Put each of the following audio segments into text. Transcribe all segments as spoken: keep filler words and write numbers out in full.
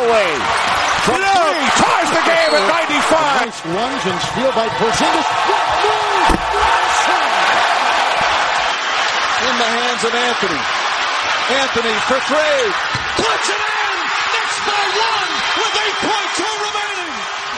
Holloway from three ties the game at ninety-five. Nice lunge and steal by Porzingis. In the hands of Anthony. Anthony for three. Puts it in. Knicks by one with eight point two remaining.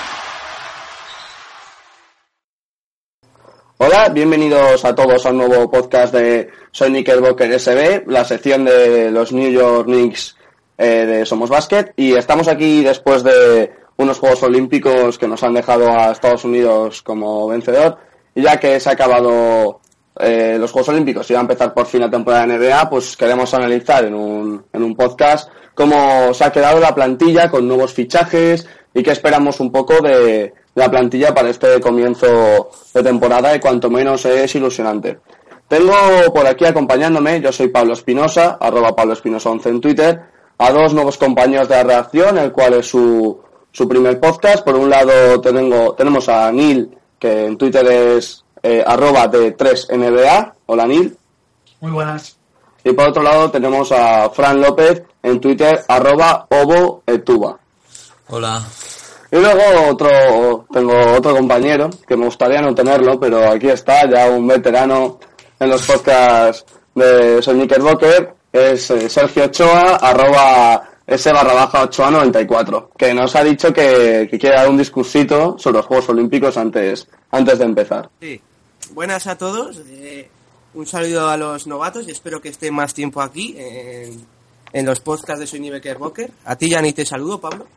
Hola, bienvenidos a todos a un nuevo podcast de Soy Knickerbocker S B, la sección de los New York Knicks eh, de Somos Basket, y estamos aquí después de unos Juegos Olímpicos que nos han dejado a Estados Unidos como vencedor, y ya que se ha acabado eh, los Juegos Olímpicos y va a empezar por fin la temporada de N B A, pues queremos analizar en un, en un podcast cómo se ha quedado la plantilla con nuevos fichajes y qué esperamos un poco de la plantilla para este comienzo de temporada, y cuanto menos es ilusionante. Tengo por aquí acompañándome, yo soy Pablo Espinosa, arroba Pablo Espinosa once en Twitter, a dos nuevos compañeros de la redacción, el cual es su, su primer podcast. Por un lado tengo, tenemos a Neil, que en Twitter es eh, arroba de tres N B A. Hola, Neil. Muy buenas. Y por otro lado tenemos a Fran López en Twitter, arroba Ovo Etuba. Hola. Y luego otro, tengo otro compañero, que me gustaría no tenerlo, pero aquí está, ya un veterano en los podcasts de Soy Knickerbocker, es eh, Sergio Ochoa, arroba S barra baja Ochoa noventa y cuatro, que nos ha dicho que, que quiere dar un discursito sobre los Juegos Olímpicos antes, antes de empezar. Sí, buenas a todos, eh, un saludo a los novatos y espero que estén más tiempo aquí en, en los podcasts de Soy Knickerbocker. A ti ya ni te saludo, Pablo.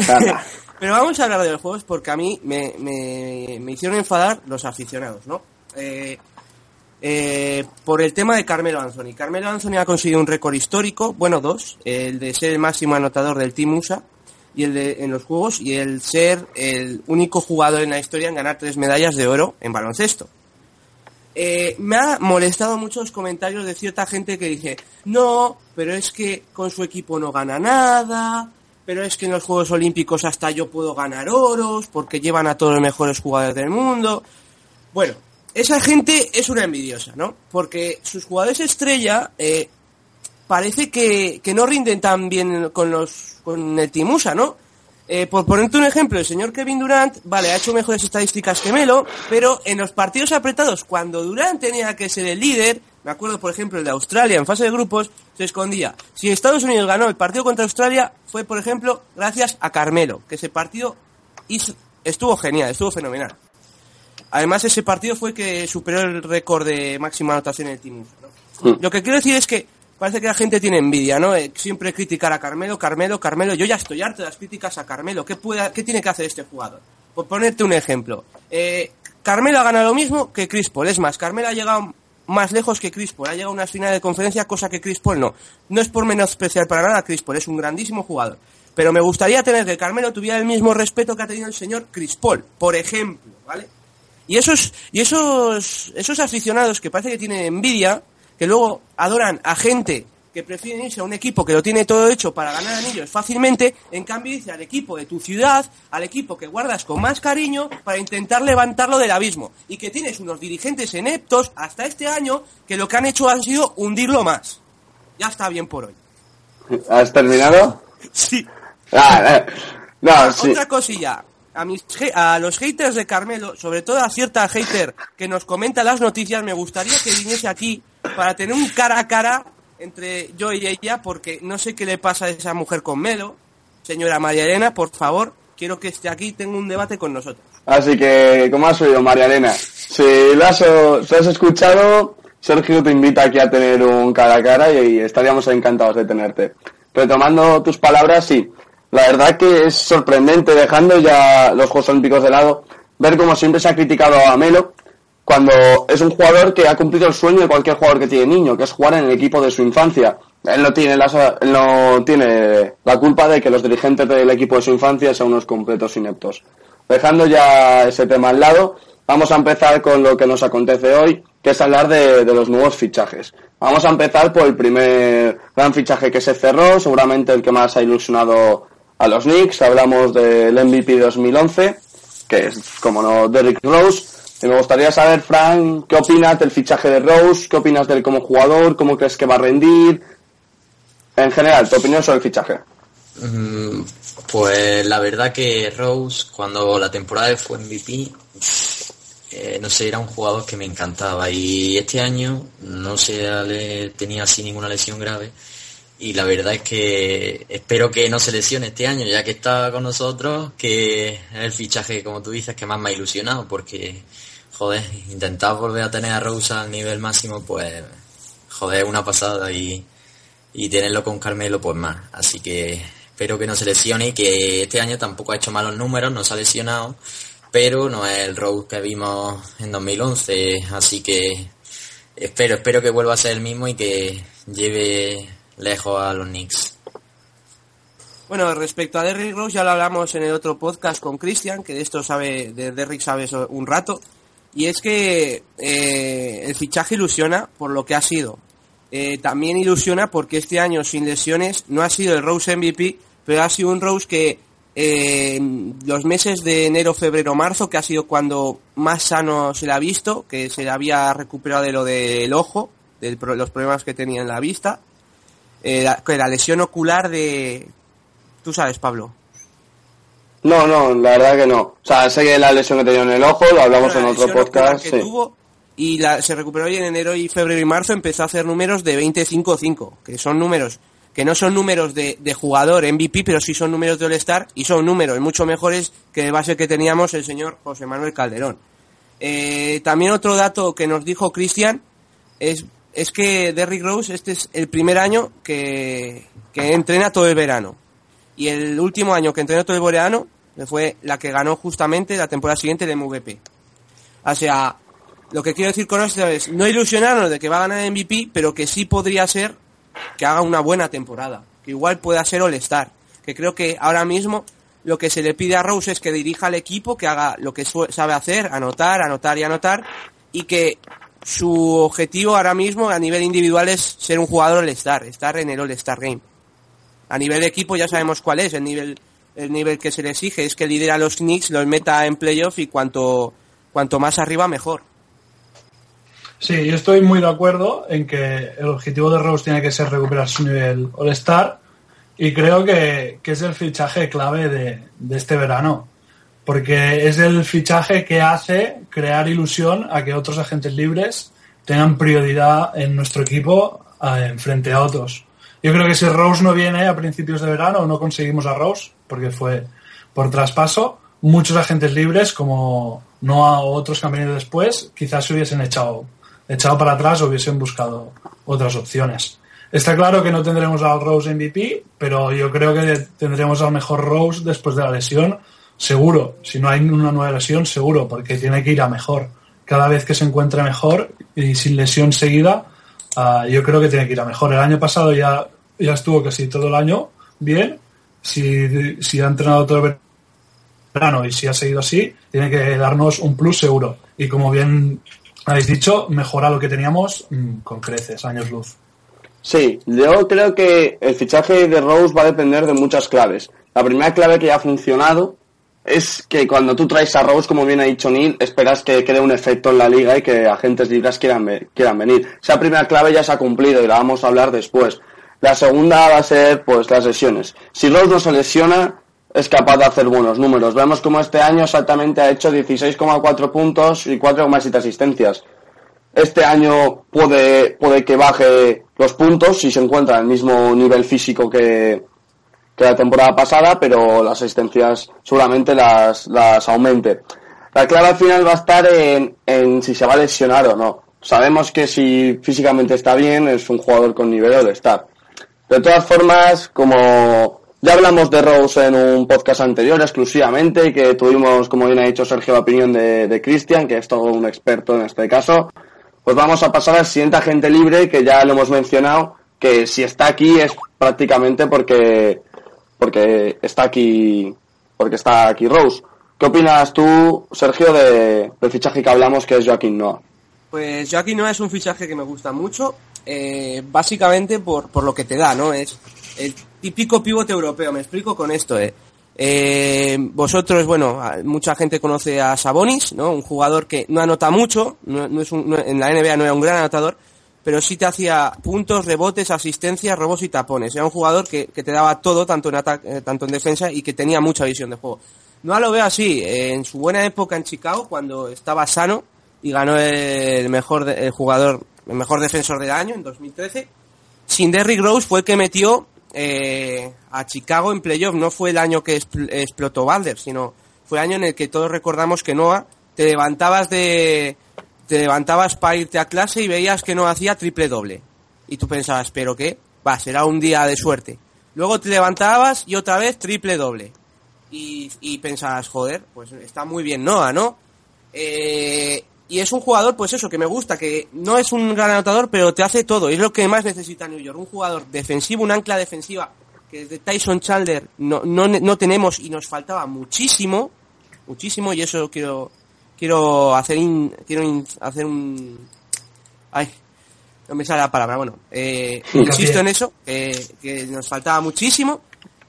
Pero vamos a hablar de los juegos porque a mí me, me, me hicieron enfadar los aficionados, ¿no? Eh, eh, por el tema de Carmelo Anthony. Carmelo Anthony ha conseguido un récord histórico, bueno, dos, el de ser el máximo anotador del Team U S A y el de, en los juegos, y el ser el único jugador en la historia en ganar tres medallas de oro en baloncesto. Eh, me ha molestado mucho los comentarios de cierta gente que dice, no, pero es que con su equipo no gana nada, pero es que en los Juegos Olímpicos hasta yo puedo ganar oros porque llevan a todos los mejores jugadores del mundo. Bueno, esa gente es una envidiosa, ¿no? Porque sus jugadores estrella eh, parece que, que no rinden tan bien con los con el Team U S A, ¿no? Eh, por ponerte un ejemplo, el señor Kevin Durant, vale, ha hecho mejores estadísticas que Melo, pero en los partidos apretados, cuando Durant tenía que ser el líder, me acuerdo por ejemplo el de Australia en fase de grupos, se escondía. Si Estados Unidos ganó el partido contra Australia, fue por ejemplo gracias a Carmelo, que ese partido hizo, estuvo genial, estuvo fenomenal. Además ese partido fue que superó el récord de máxima anotación en el Team U S A, ¿no? Mm. Lo que quiero decir es que parece que la gente tiene envidia, ¿no? Eh, siempre criticar a Carmelo, Carmelo, Carmelo. Yo ya estoy harto de las críticas a Carmelo. ¿Qué, puede, qué tiene que hacer este jugador? Por ponerte un ejemplo. Eh, Carmelo ha ganado lo mismo que Chris Paul. Es más, Carmelo ha llegado más lejos que Chris Paul. Ha llegado a una final de conferencia, cosa que Chris Paul no. No es por menospreciar para nada a Chris Paul. Es un grandísimo jugador. Pero me gustaría tener que Carmelo tuviera el mismo respeto que ha tenido el señor Chris Paul, por ejemplo, ¿vale? Y esos, y esos, esos aficionados que parece que tienen envidia, que luego adoran a gente que prefieren irse a un equipo que lo tiene todo hecho para ganar anillos fácilmente, en cambio dice al equipo de tu ciudad, al equipo que guardas con más cariño para intentar levantarlo del abismo, y que tienes unos dirigentes ineptos hasta este año que lo que han hecho han sido hundirlo más. Ya está bien por hoy. ¿Has terminado? Sí. Ah, eh. No, ah, sí. Otra cosilla. A, mis, a los haters de Carmelo, sobre todo a cierta hater que nos comenta las noticias, me gustaría que viniese aquí para tener un cara a cara entre yo y ella, porque no sé qué le pasa a esa mujer con Melo. Señora María Elena, por favor, quiero que esté aquí y tenga un debate con nosotros. Así que, ¿cómo has oído, María Elena? Si lo has, si has escuchado, Sergio te invita aquí a tener un cara a cara y, y estaríamos encantados de tenerte. Retomando tus palabras, sí. La verdad que es sorprendente, dejando ya los Juegos Olímpicos de lado, ver cómo siempre se ha criticado a Melo, cuando es un jugador que ha cumplido el sueño de cualquier jugador que tiene niño, que es jugar en el equipo de su infancia. Él no tiene la, él no tiene la culpa de que los dirigentes del equipo de su infancia sean unos completos ineptos. Dejando ya ese tema al lado, vamos a empezar con lo que nos acontece hoy, que es hablar de, de los nuevos fichajes. Vamos a empezar por el primer gran fichaje que se cerró, seguramente el que más ha ilusionado a los Knicks. Hablamos del M V P dos mil once, que es, como no, Derrick Rose. Y me gustaría saber, Frank, ¿qué opinas del fichaje de Rose? ¿Qué opinas de él como jugador? ¿Cómo crees que va a rendir? En general, tu opinión sobre el fichaje. Pues la verdad que Rose, cuando la temporada fue M V P, eh, no sé, era un jugador que me encantaba, y este año no se le tenía así ninguna lesión grave, y la verdad es que espero que no se lesione este año, ya que está con nosotros, que es el fichaje, como tú dices, que más me ha ilusionado, porque joder, intentar volver a tener a Rose al nivel máximo, pues joder, una pasada, y, y tenerlo con Carmelo pues más, así que espero que no se lesione, y que este año tampoco ha hecho malos números, no se ha lesionado, pero no es el Rose que vimos en dos mil once, así que espero, espero que vuelva a ser el mismo y que lleve lejos a los Knicks. Bueno, respecto a Derrick Rose ya lo hablamos en el otro podcast con Cristian, que de esto sabe, de Derrick sabe un rato, y es que eh, el fichaje ilusiona por lo que ha sido. Eh, también ilusiona porque este año sin lesiones no ha sido el Rose M V P, pero ha sido un Rose que eh, los meses de enero, febrero, marzo, que ha sido cuando más sano se le ha visto, que se le había recuperado de lo del ojo, de los problemas que tenía en la vista, eh, la, la lesión ocular de... ¿Tú sabes, Pablo? No, no, la verdad que no. O sea, sé que la lesión que tenía en el ojo, lo hablamos bueno, en otro podcast. Que sí. tuvo, y la, se recuperó y en enero y febrero y marzo empezó a hacer números de veinticinco cinco, que son números que no son números de, de jugador M V P, pero sí son números de All-Star, y son números mucho mejores que el base que teníamos el señor José Manuel Calderón. Eh, también otro dato que nos dijo Cristian es, es que Derrick Rose este es el primer año que, que entrena todo el verano, y el último año que entrenó todo el verano fue la que ganó justamente la temporada siguiente el M V P. O sea, lo que quiero decir con esto es no ilusionarnos de que va a ganar el M V P, pero que sí podría ser que haga una buena temporada, que igual pueda ser All-Star, que creo que ahora mismo lo que se le pide a Rose es que dirija al equipo, que haga lo que sabe hacer, anotar, anotar y anotar, y que su objetivo ahora mismo a nivel individual es ser un jugador All-Star, estar en el All-Star Game. A nivel de equipo ya sabemos cuál es el nivel, el nivel que se le exige, es que lidera a los Knicks, los meta en playoff, y cuanto, cuanto más arriba mejor. Sí, yo estoy muy de acuerdo en que el objetivo de Rose tiene que ser recuperar su nivel All-Star, y creo que, que es el fichaje clave de, de este verano, porque es el fichaje que hace crear ilusión a que otros agentes libres tengan prioridad en nuestro equipo en frente a otros. Yo creo que si Rose no viene a principios de verano, o no conseguimos a Rose, porque fue por traspaso, muchos agentes libres, como Noah o otros que han venido después, quizás se hubiesen echado echado para atrás o hubiesen buscado otras opciones. Está claro que no tendremos al Rose M V P, pero yo creo que tendremos al mejor Rose después de la lesión, seguro. Si no hay una nueva lesión, seguro, porque tiene que ir a mejor. Cada vez que se encuentre mejor y sin lesión seguida, uh, yo creo que tiene que ir a mejor. El año pasado ya, ya estuvo casi todo el año bien. Si, si ha entrenado todo el verano y si ha seguido así, tiene que darnos un plus seguro. Y como bien habéis dicho, mejora lo que teníamos mmm, con creces, años luz. Sí, yo creo que el fichaje de Rose va a depender de muchas claves. La primera clave que ya ha funcionado es que cuando tú traes a Rose, como bien ha dicho Neil, esperas que cree un efecto en la liga y que agentes libres quieran, quieran venir. Esa primera clave ya se ha cumplido y la vamos a hablar después. La segunda va a ser pues las lesiones. Si Rose no se lesiona, es capaz de hacer buenos números. Vemos como este año exactamente ha hecho dieciséis coma cuatro puntos y cuatro coma siete asistencias. Este año puede, puede que baje los puntos si se encuentra al mismo nivel físico que, que la temporada pasada, pero las asistencias seguramente las, las aumente. La clave al final va a estar en, en si se va a lesionar o no. Sabemos que si físicamente está bien, es un jugador con nivel de estar. De todas formas, como ya hablamos de Rose en un podcast anterior exclusivamente, y que tuvimos, como bien ha dicho Sergio, la opinión de, de Cristian, que es todo un experto en este caso, pues vamos a pasar al siguiente agente libre, que ya lo hemos mencionado, que si está aquí es prácticamente porque porque está aquí porque está aquí Rose. ¿Qué opinas tú, Sergio, de, del fichaje que hablamos, que es Joakim Noah? Pues Joakim Noah es un fichaje que me gusta mucho, eh, básicamente por, por lo que te da, ¿no? Es el típico pivote europeo, me explico con esto, eh. Eh, vosotros, bueno, mucha gente conoce a Sabonis, ¿no? Un jugador que no anota mucho, no, no es un, no, en la N B A no era un gran anotador, pero sí te hacía puntos, rebotes, asistencias, robos y tapones. Era un jugador que, que te daba todo, tanto en ataque, eh, tanto en defensa, y que tenía mucha visión de juego. No lo veo así. Eh, en su buena época en Chicago, cuando estaba sano y ganó el mejor de, el jugador, el mejor defensor del año en dos mil trece, sin Derrick Rose fue el que metió eh, a Chicago en playoff. No fue el año que expl- explotó Butler, sino fue el año en el que todos recordamos que Noah te levantabas de te levantabas para irte a clase y veías que no hacía triple doble. Y tú pensabas, ¿pero qué? Va, será un día de suerte. Luego te levantabas y otra vez triple doble. Y, y pensabas, joder, pues está muy bien Noah, ¿no? Eh, y es un jugador, pues eso, que me gusta, que no es un gran anotador, pero te hace todo. Y es lo que más necesita New York. Un jugador defensivo, un ancla defensiva, que desde Tyson Chandler no, no, no tenemos y nos faltaba muchísimo, muchísimo, y eso quiero... Quiero hacer in, quiero in, hacer un... Ay, no me sale la palabra. Bueno, eh, insisto en eso, eh, que nos faltaba muchísimo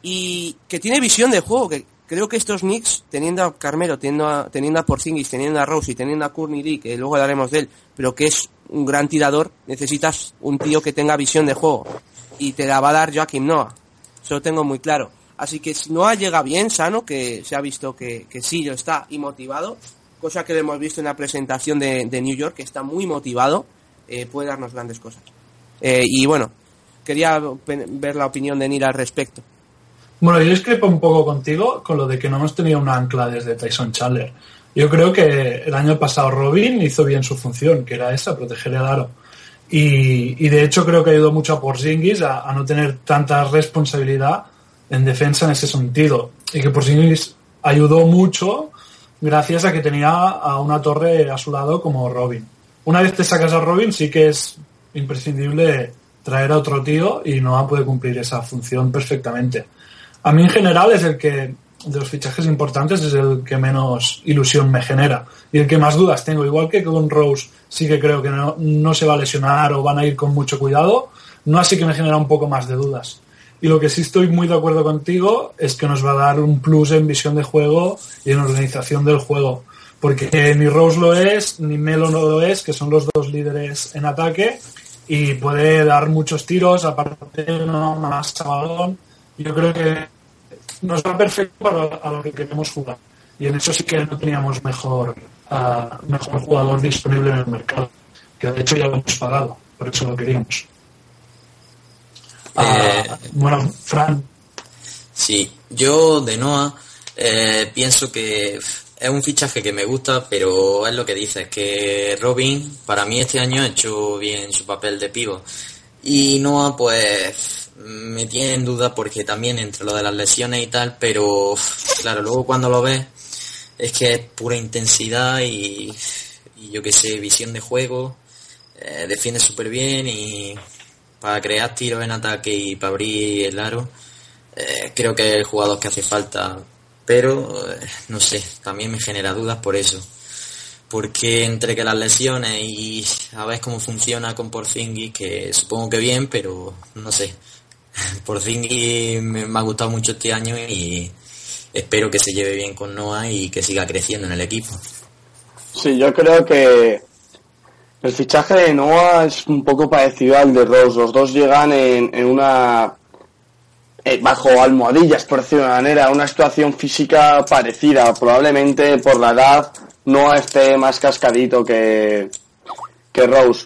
y que tiene visión de juego. Que creo que estos Knicks, teniendo a Carmelo, teniendo a, teniendo a Porzingis, teniendo a Rose y teniendo a Courtney Lee, que luego hablaremos de él, pero que es un gran tirador, necesitas un tío que tenga visión de juego y te la va a dar Joakim Noah. Eso lo tengo muy claro. Así que si Noah llega bien, sano, que se ha visto que, que sí lo está y motivado, cosa que lo hemos visto en la presentación de, de New York, que está muy motivado, eh, puede darnos grandes cosas. Eh, y bueno, quería ver la opinión de Nira al respecto. Bueno, yo discrepo un poco contigo con lo de que no hemos tenido una ancla desde Tyson Chandler. Yo creo que el año pasado Robin hizo bien su función, que era esa, proteger el aro. Y, y de hecho creo que ayudó mucho a Porzingis a, a no tener tanta responsabilidad en defensa en ese sentido. Y que Porzingis ayudó mucho gracias a que tenía a una torre a su lado como Robin. Una vez te sacas a Robin, sí que es imprescindible traer a otro tío y Noah puede cumplir esa función perfectamente. A mí en general es el que, de los fichajes importantes, es el que menos ilusión me genera y el que más dudas tengo. Igual que con Rose sí que creo que no, no se va a lesionar o van a ir con mucho cuidado, no así que me genera un poco más de dudas. Y lo que sí estoy muy de acuerdo contigo es que nos va a dar un plus en visión de juego y en organización del juego. Porque ni Rose lo es, ni Melo no lo es, que son los dos líderes en ataque, y puede dar muchos tiros, aparte no más a balón. Yo creo que nos va perfecto para a lo que queremos jugar. Y en eso sí que no teníamos mejor, uh, mejor jugador disponible en el mercado. Que de hecho ya lo hemos pagado, por eso lo queríamos. Eh, uh, bueno, Fran. Sí, yo de Noah eh, pienso que es un fichaje que me gusta, pero es lo que dices, que Robin para mí este año ha hecho bien su papel de pívot y Noah pues me tiene en duda porque también entre lo de las lesiones y tal, pero claro, luego cuando lo ves es que es pura intensidad y, y yo que sé, visión de juego, eh, defiende súper bien y para crear tiros en ataque y para abrir el aro, eh, creo que es el jugador que hace falta, pero eh, no sé, también me genera dudas por eso, porque entre que las lesiones y a ver cómo funciona con Porzingis, que supongo que bien, pero no sé, Porzingis me, me ha gustado mucho este año y espero que se lleve bien con Noah y que siga creciendo en el equipo. Sí, yo creo que el fichaje de Noah es un poco parecido al de Rose. Los dos llegan en, en una... Eh, bajo almohadillas, por decirlo de una manera, una situación física parecida. Probablemente por la edad Noah esté más cascadito que, que Rose.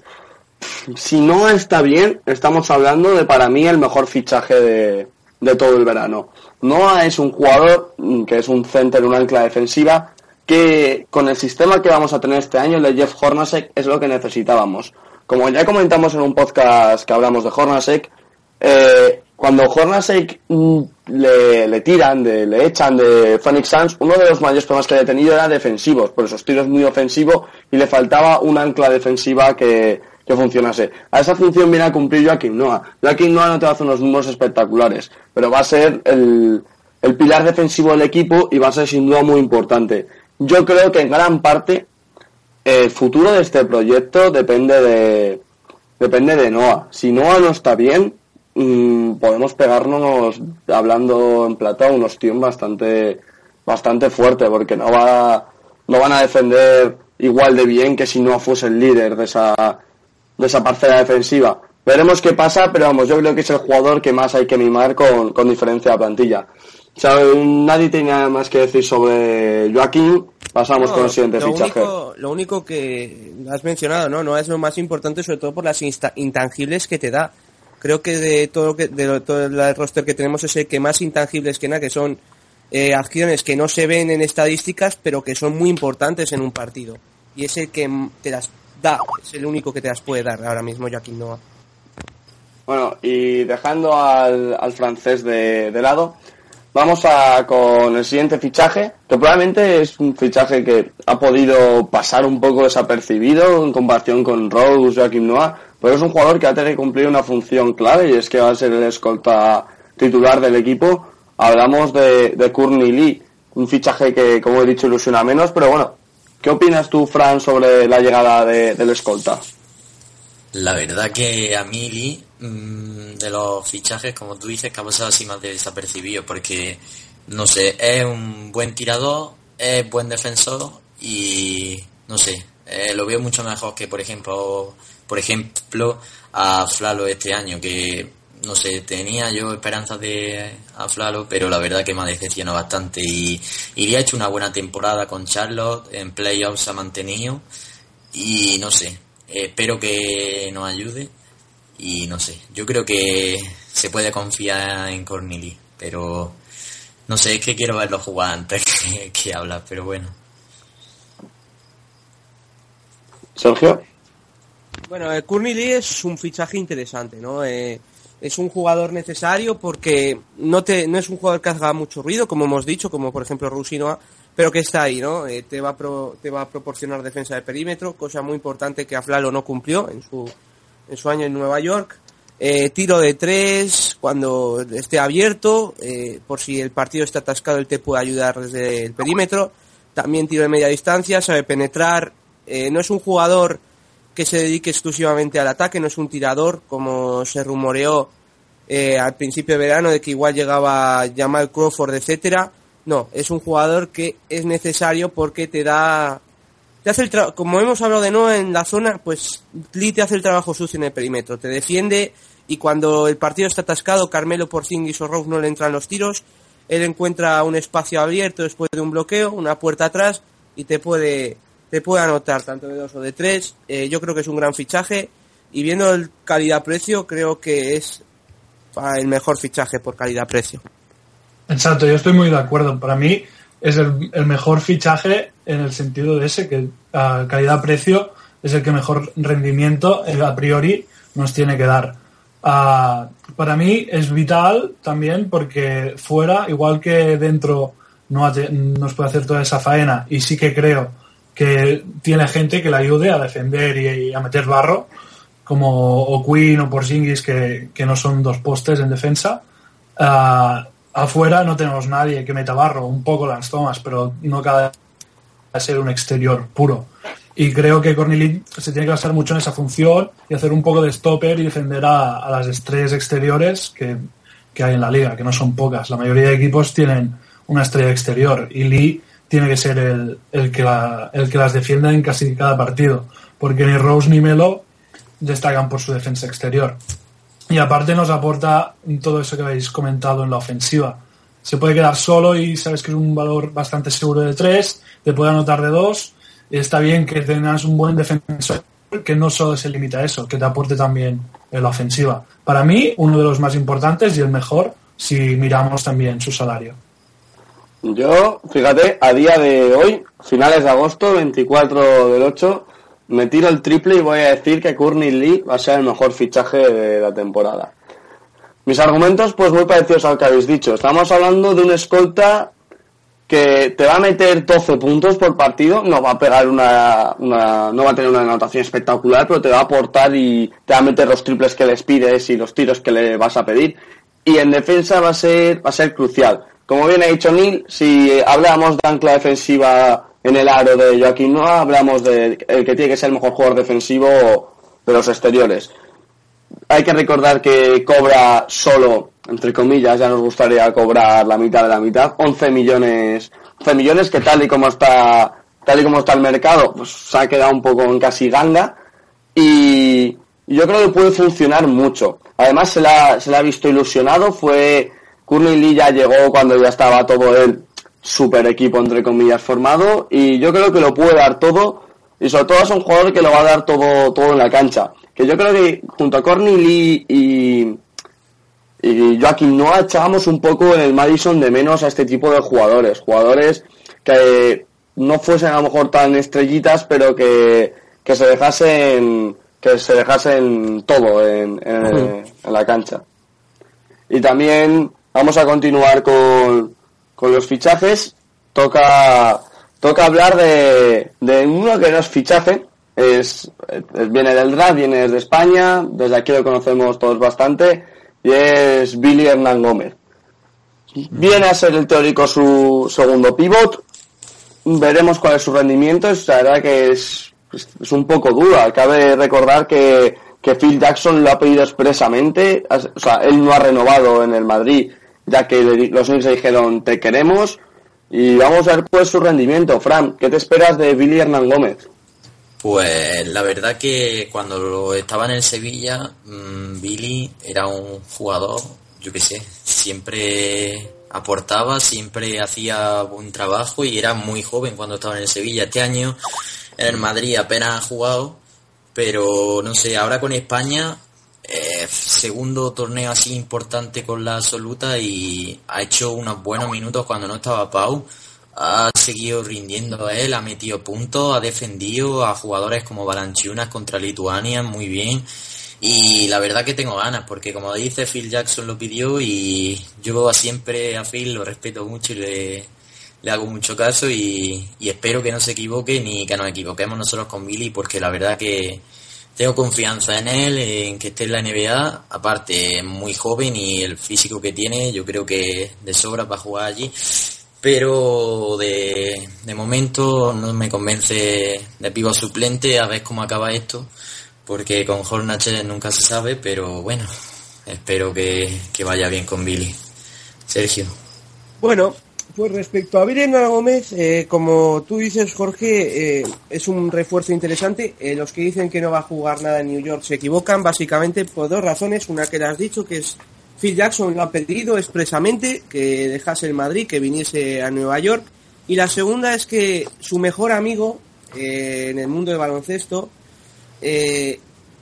Si Noah está bien, estamos hablando de, para mí, el mejor fichaje de, de todo el verano. Noah es un jugador que es un center, un ancla defensiva, que con el sistema que vamos a tener este año, el de Jeff Hornacek, es lo que necesitábamos. Como ya comentamos en un podcast que hablamos de Hornacek, eh, cuando Hornacek mm, le, le tiran, de, le echan de Phoenix Suns, uno de los mayores problemas que había tenido era defensivos, por esos tiros muy ofensivos, y le faltaba una ancla defensiva que, que funcionase. A esa función viene a cumplir Joakim Noah. Joakim Noah no te va a hacer unos números espectaculares, pero va a ser el, el pilar defensivo del equipo y va a ser sin duda muy importante. Yo creo que en gran parte el futuro de este proyecto depende de depende de Noah. Si Noah no está bien, mmm, podemos pegarnos, hablando en plata, unos tíos bastante bastante fuerte, porque no va no van a defender igual de bien que si Noah fuese el líder de esa de esa parcela defensiva. Veremos qué pasa, pero vamos, yo creo que es el jugador que más hay que mimar con, con diferencia de la plantilla. O sea, nadie tiene nada más que decir sobre Joaquín. Pasamos no, con el siguiente lo fichaje. Único, lo único que has mencionado, ¿no? No es lo más importante, sobre todo por las insta- intangibles que te da. Creo que de todo lo que, de lo, todo el roster que tenemos es el que más intangibles que nada, que son eh, acciones que no se ven en estadísticas, pero que son muy importantes en un partido. Y es el que te las da, es el único que te las puede dar ahora mismo Joaquín Noah. Bueno, y dejando al, al francés de, de lado, vamos a con el siguiente fichaje, que probablemente es un fichaje que ha podido pasar un poco desapercibido en comparación con Rose, Joaquín Noah, pero es un jugador que va a tener que cumplir una función clave, y es que va a ser el escolta titular del equipo. Hablamos de, de Courtney Lee, un fichaje que, como he dicho, ilusiona menos, pero bueno, ¿qué opinas tú, Fran, sobre la llegada de, del escolta? La verdad que a mí Lee, mmm, de los fichajes, como tú dices, que ha pasado así más desapercibido, porque, no sé, es un buen tirador, es buen defensor y, no sé, eh, lo veo mucho mejor que, por ejemplo, por ejemplo, a Flalo este año, que, no sé, tenía yo esperanzas de a Flalo, pero la verdad que me ha decepcionado bastante y, y le ha hecho una buena temporada con Charlotte, en playoffs se ha mantenido y, no sé, Eh, espero que nos ayude y no sé, yo creo que se puede confiar en Courtney Lee, pero no sé, es que quiero verlo jugar antes que, que hablar, pero bueno. Sergio. Bueno, eh, Courtney Lee es un fichaje interesante, ¿no? Eh, es un jugador necesario porque no te no es un jugador que haga mucho ruido, como hemos dicho, como por ejemplo Rusinoa, pero que está ahí, ¿no? Eh, te va a pro, te va a proporcionar defensa de perímetro, cosa muy importante que Aflalo no cumplió en su en su año en Nueva York. Eh, tiro de tres cuando esté abierto, eh, por si el partido está atascado él te puede ayudar desde el perímetro. También tiro de media distancia, sabe penetrar. Eh, no es un jugador que se dedique exclusivamente al ataque, no es un tirador como se rumoreó eh, al principio de verano de que igual llegaba Jamal Crawford, etcétera. No, es un jugador que es necesario porque te da, te hace el tra- como hemos hablado de Noah en la zona, pues Lee te hace el trabajo sucio en el perímetro, te defiende y cuando el partido está atascado, Carmelo, Porzingis o Rose no le entran los tiros, él encuentra un espacio abierto después de un bloqueo, una puerta atrás y te puede, te puede anotar tanto de dos o de tres. Eh, yo creo que es un gran fichaje y viendo el calidad-precio creo que es el mejor fichaje por calidad-precio. Exacto, yo estoy muy de acuerdo. Para mí es el, el mejor fichaje en el sentido de ese, que a calidad-precio es el que mejor rendimiento a priori nos tiene que dar. Uh, para mí es vital también porque fuera, igual que dentro no hace, nos puede hacer toda esa faena y sí que creo que tiene gente que le ayude a defender y, y a meter barro, como O'Quinn o Porzingis, que, que no son dos postes en defensa. Uh, Afuera no tenemos nadie que meta barro, un poco Lance Thomas, pero no cada a ser un exterior puro. Y creo que Courtney Lee se tiene que basar mucho en esa función y hacer un poco de stopper y defender a, a las estrellas exteriores que, que hay en la liga, que no son pocas. La mayoría de equipos tienen una estrella exterior y Lee tiene que ser el, el, que, la, el que las defienda en casi cada partido, porque ni Rose ni Melo destacan por su defensa exterior. Y aparte nos aporta todo eso que habéis comentado en la ofensiva. Se puede quedar solo y sabes que es un valor bastante seguro de tres, te puede anotar de dos, y está bien que tengas un buen defensor que no solo se limita a eso, que te aporte también en la ofensiva. Para mí, uno de los más importantes y el mejor si miramos también su salario. Yo, fíjate, a día de hoy, finales de agosto, veinticuatro del ocho, me tiro el triple y voy a decir que Courtney Lee va a ser el mejor fichaje de la temporada. Mis argumentos, pues muy parecidos al que habéis dicho. Estamos hablando de un escolta que te va a meter doce puntos por partido, no va a pegar una, una, no va a tener una anotación espectacular, pero te va a aportar y te va a meter los triples que les pides y los tiros que le vas a pedir. Y en defensa va a ser, va a ser crucial. Como bien ha dicho Neil, si hablamos de ancla defensiva en el aro de Joaquín Noah, hablamos de el que tiene que ser el mejor jugador defensivo de los exteriores. Hay que recordar que cobra solo, entre comillas, ya nos gustaría cobrar la mitad de la mitad, once millones, once millones que tal y como está, tal y como está el mercado, pues se ha quedado un poco en casi ganga. Y, y yo creo que puede funcionar mucho. Además se la, se la ha visto ilusionado, fue Courtney Lee ya llegó cuando ya estaba todo el super equipo entre comillas formado, y yo creo que lo puede dar todo, y sobre todo es un jugador que lo va a dar todo, todo en la cancha. Que yo creo que junto a Courtney Lee y, y Joakim Noah echábamos un poco en el Madison de menos a este tipo de jugadores, jugadores que no fuesen a lo mejor tan estrellitas, pero que, que se dejasen que se dejasen todo en, en, uh-huh. en la cancha. Y también vamos a continuar con, con los fichajes. Toca toca hablar de, de uno que no es fichaje, es, es viene del draft, viene desde España, desde aquí lo conocemos todos bastante, y es Billy Hernán Gómez. Viene a ser el teórico su segundo pivot, veremos cuál es su rendimiento. Es la verdad que es, es un poco dura. Cabe recordar que, que Phil Jackson lo ha pedido expresamente, o sea, él no ha renovado en el Madrid, ya que los Knicks le dijeron te queremos, y vamos a ver pues su rendimiento. Fran, ¿qué te esperas de Billy Hernán Gómez? Pues la verdad que cuando estaba en el Sevilla, mmm, Billy era un jugador, yo qué sé, siempre aportaba, siempre hacía buen trabajo y era muy joven cuando estaba en el Sevilla. Este año en el Madrid apenas ha jugado, pero no sé, ahora con España, eh, segundo torneo así importante con la absoluta, y ha hecho unos buenos minutos cuando no estaba Pau. Ha seguido rindiendo él, ha metido puntos, ha defendido a jugadores como Valanciunas contra Lituania muy bien, y la verdad que tengo ganas, porque como dice, Phil Jackson lo pidió, y yo siempre a Phil lo respeto mucho y le, le hago mucho caso, y, y espero que no se equivoque ni que nos equivoquemos nosotros con Billy, porque la verdad que tengo confianza en él, en que esté en la N B A, aparte es muy joven y el físico que tiene yo creo que de sobra para jugar allí. Pero de, de momento no me convence de pívot suplente, a ver cómo acaba esto, porque con Hornacek nunca se sabe, pero bueno, espero que, que vaya bien con Billy. Sergio. Bueno, pues respecto a Billy Hernán Gómez, eh, como tú dices, Jorge, eh, es un refuerzo interesante. Eh, los que dicen que no va a jugar nada en New York se equivocan, básicamente por dos razones. Una que le has dicho, que es Phil Jackson lo ha pedido expresamente, que dejase el Madrid, que viniese a Nueva York. Y la segunda es que su mejor amigo eh, en el mundo del baloncesto eh,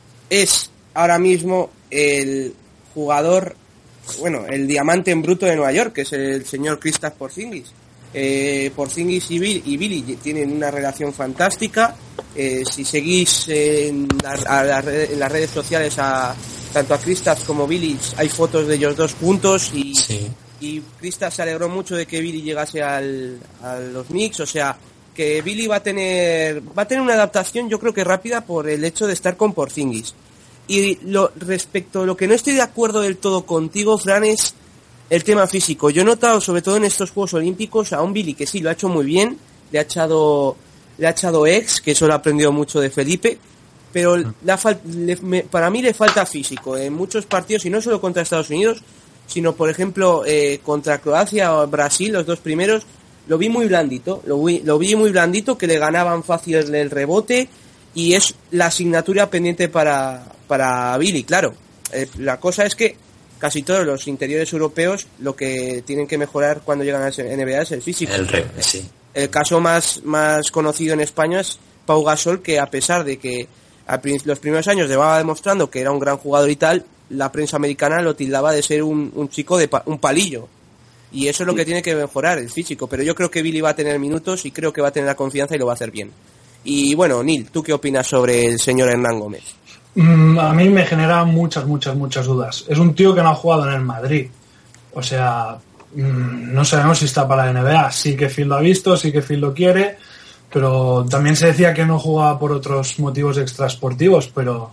es ahora mismo el jugador, bueno, el diamante en bruto de Nueva York, que es el señor Kristaps Porzingis. Eh, Porzingis y Billy, y Billy tienen una relación fantástica. Eh, si seguís en, la, a la red, en las redes sociales a tanto a Kristaps como Billy, hay fotos de ellos dos juntos, y, sí. y Kristaps se alegró mucho de que Billy llegase al, a los Knicks. O sea, que Billy va a tener va a tener una adaptación, yo creo que rápida, por el hecho de estar con Porzingis. Y lo, respecto a lo que no estoy de acuerdo del todo contigo, Fran, es el tema físico. Yo he notado, sobre todo en estos Juegos Olímpicos, a un Billy que sí lo ha hecho muy bien, le ha echado le ha echado ex, que eso lo ha aprendido mucho de Felipe, pero la fal- le, me, para mí le falta físico en muchos partidos, y no solo contra Estados Unidos, sino por ejemplo eh, contra Croacia o Brasil, los dos primeros, lo vi muy blandito, lo vi, lo vi muy blandito, que le ganaban fácil el rebote, y es la asignatura pendiente para, para Billy, claro. Eh, la cosa es que casi todos los interiores europeos lo que tienen que mejorar cuando llegan a la N B A es el físico. El re, sí. El caso más, más conocido en España es Pau Gasol, que a pesar de que a los primeros años llevaba demostrando que era un gran jugador y tal, la prensa americana lo tildaba de ser un, un chico de pa, un palillo. Y eso es lo que tiene que mejorar, el físico. Pero yo creo que Billy va a tener minutos y creo que va a tener la confianza y lo va a hacer bien. Y bueno, Neil, ¿tú qué opinas sobre el señor Hernán Gómez? Mm, a mí me genera muchas, muchas, muchas dudas. Es un tío que no ha jugado en el Madrid. O sea, mmm, no sabemos si está para la N B A. Sí que Phil lo ha visto, sí que Phil lo quiere, pero también se decía que no jugaba por otros motivos extraesportivos, pero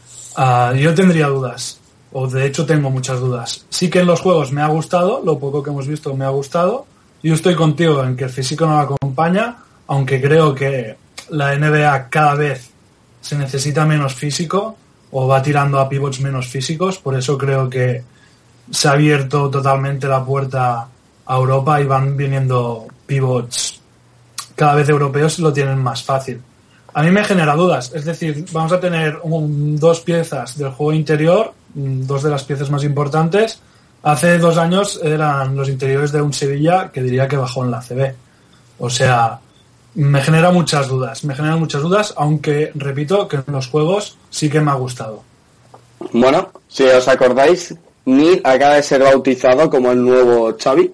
uh, yo tendría dudas. O de hecho tengo muchas dudas. Sí que en los juegos me ha gustado, lo poco que hemos visto me ha gustado. Yo estoy contigo en que el físico no lo acompaña, aunque creo que la N B A cada vez se necesita menos físico, o va tirando a pivots menos físicos. Por eso creo que se ha abierto totalmente la puerta a Europa y van viniendo pivots cada vez europeos y lo tienen más fácil. a mí me genera dudas. Es decir, vamos a tener un, dos piezas del juego interior, dos de las piezas más importantes. Hace dos años eran los interiores de un Sevilla que diría que bajó en la A C B. O sea, me genera muchas dudas, me genera muchas dudas, aunque repito que en los juegos sí que me ha gustado. Bueno, si os acordáis, Neil acaba de ser bautizado como el nuevo Xavi.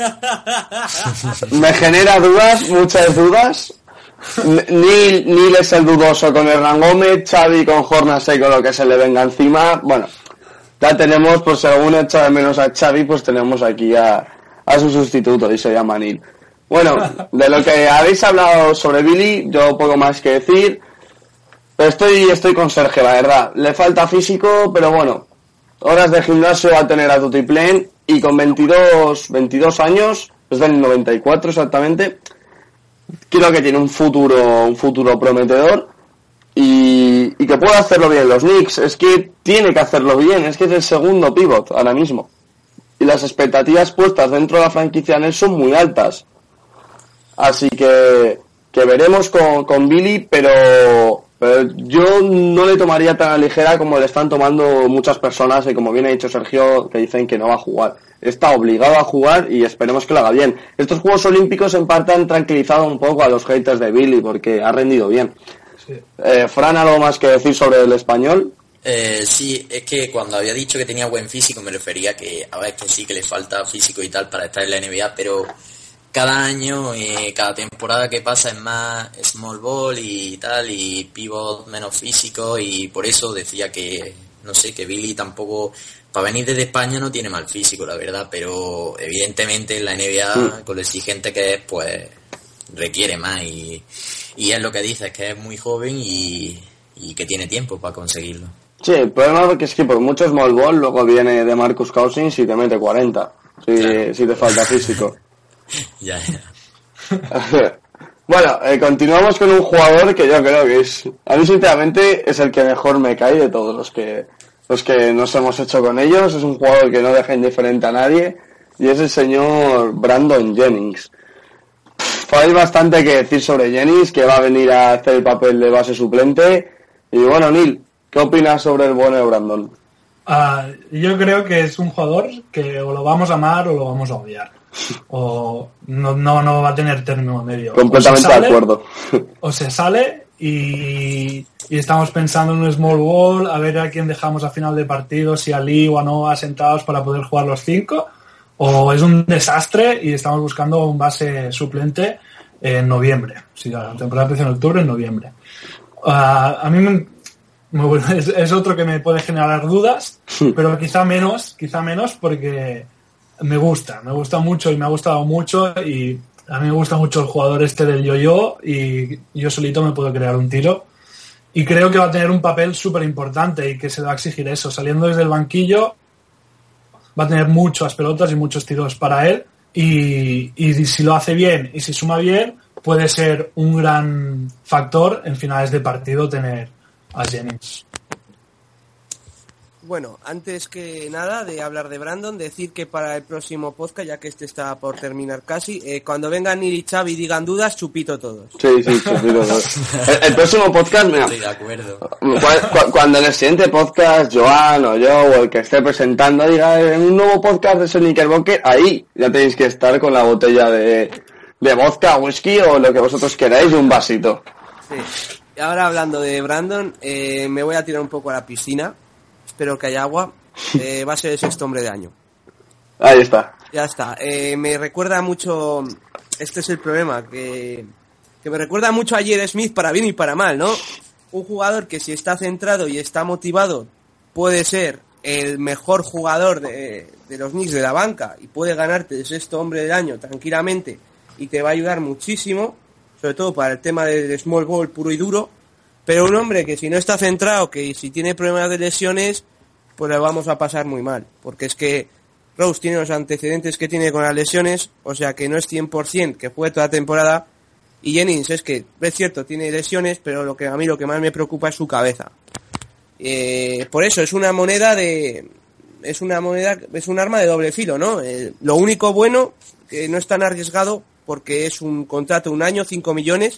Me genera dudas, muchas dudas. Neil, Neil es el dudoso con Hernán Gómez, Xavi con Jornasek con lo que se le venga encima. Bueno, ya tenemos, pues si alguno echa de menos a Xavi, pues tenemos aquí a, a su sustituto y se llama Neil. Bueno, de lo que habéis hablado sobre Billy, yo poco más que decir. Pero estoy, estoy con Sergio, la verdad. Le falta físico, pero bueno, horas de gimnasio va a tener a tutiplén y con veintidós, veintidós años, es del noventa y cuatro exactamente, creo que tiene un futuro, un futuro prometedor y, y que puede hacerlo bien. Los Knicks, es que tiene que hacerlo bien, es que es el segundo pivot ahora mismo. Y las expectativas puestas dentro de la franquicia en él son muy altas. Así que, que veremos con, con Billy, pero, pero yo no le tomaría tan a ligera como le están tomando muchas personas, y como bien ha dicho Sergio, que dicen que no va a jugar. Está obligado a jugar y esperemos que lo haga bien. Estos Juegos Olímpicos en parte han tranquilizado un poco a los haters de Billy porque ha rendido bien. Sí. Eh, Fran, ¿algo más que decir sobre el español? Eh, sí, es que cuando había dicho que tenía buen físico me refería que a ver, que sí que le falta físico y tal para estar en la N B A, pero cada año y eh, cada temporada que pasa es más small ball y tal, y pivot menos físico, y por eso decía que, no sé, que Billy tampoco, para venir desde España no tiene mal físico, la verdad, pero evidentemente en la N B A, mm. con lo exigente que es, pues requiere más, y, y es lo que dice, es que es muy joven y, y que tiene tiempo para conseguirlo. Sí, el problema es que por mucho small ball luego viene de Marcus Cousins y te mete cuarenta, si, claro. si te falta físico. Ya, ya. Bueno, eh, continuamos con un jugador que yo creo que es, a mí sinceramente es el que mejor me cae de todos los que los que nos hemos hecho con ellos. Es un jugador que no deja indiferente a nadie y es el señor Brandon Jennings. Hay bastante que decir sobre Jennings, que va a venir a hacer el papel de base suplente. Y bueno, Neil, ¿qué opinas sobre el bueno de Brandon? Uh, yo creo que es un jugador que o lo vamos a amar o lo vamos a odiar. O no, no, no va a tener término medio. Completamente sale, de acuerdo. O se sale y, y estamos pensando en un small ball, a ver a quién dejamos a final de partido, si a Lee o a Noah sentados para poder jugar los cinco, o es un desastre y estamos buscando un base suplente en noviembre. Si la temporada empieza en octubre, en noviembre. Uh, a mí me, me, es, es otro que me puede generar dudas, pero quizá menos, quizá menos porque me gusta, me gusta mucho y me ha gustado mucho, y a mí me gusta mucho el jugador este del yo-yo y yo solito me puedo crear un tiro y creo que va a tener un papel súper importante y que se le va a exigir eso. Saliendo desde el banquillo va a tener muchas pelotas y muchos tiros para él y, y si lo hace bien y si suma bien puede ser un gran factor en finales de partido tener a Jennings. Bueno, antes que nada de hablar de Brandon, decir que para el próximo podcast, ya que este está por terminar casi, eh, cuando vengan Neil y Xavi y digan dudas, chupito todos. Sí, sí, chupito todos. El, el próximo podcast, mira, estoy de acuerdo. Cu- cuando en el siguiente podcast Joan o yo o el que esté presentando diga en un nuevo podcast de Soy Knickerbocker, ahí ya tenéis que estar con la botella de, de vodka, whisky o lo que vosotros queráis y un vasito. Sí. Y ahora hablando de Brandon, eh, me voy a tirar un poco a la piscina. Espero que haya agua. Eh, va a ser el sexto hombre de año. Ahí está. Ya está. Eh, me recuerda mucho... Este es el problema, que, que me recuerda mucho a J R. Smith para bien y para mal, ¿no? Un jugador que si está centrado y está motivado puede ser el mejor jugador de, de los Knicks de la banca y puede ganarte el sexto hombre del año tranquilamente y te va a ayudar muchísimo, sobre todo para el tema del small ball puro y duro. Pero un hombre que si no está centrado, que si tiene problemas de lesiones, pues le vamos a pasar muy mal. Porque es que Rose tiene los antecedentes que tiene con las lesiones, o sea que no es cien por ciento que fue toda la temporada. Y Jennings es que, es cierto, tiene lesiones, pero lo que a mí lo que más me preocupa es su cabeza. Eh, por eso es una moneda de... Es una moneda, es un arma de doble filo, ¿no? Eh, lo único bueno, que no es tan arriesgado, porque es un contrato de un año, cinco millones,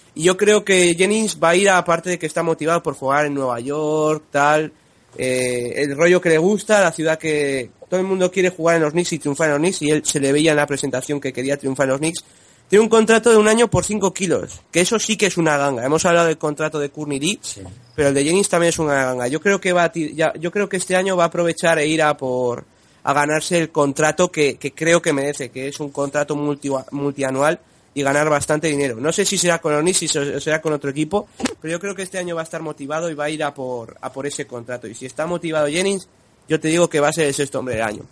Y yo creo que Jennings va a ir, aparte de que está motivado por jugar en Nueva York, tal, eh, el rollo que le gusta, la ciudad que todo el mundo quiere jugar en los Knicks y triunfar en los Knicks, y él se le veía en la presentación que quería triunfar en los Knicks. Tiene un contrato de un año por cinco kilos, que eso sí que es una ganga. Hemos hablado del contrato de Courtney Lee, sí, pero el de Jennings también es una ganga. Yo creo que va a tir- ya, yo creo que este año va a aprovechar e ir a por a ganarse el contrato que, que creo que merece, que es un contrato multi, multianual y ganar bastante dinero. No sé si será con los Knicks o será con otro equipo, pero yo creo que este año va a estar motivado y va a ir a por a por ese contrato. Y si está motivado Jennings, yo te digo que va a ser el sexto hombre del año.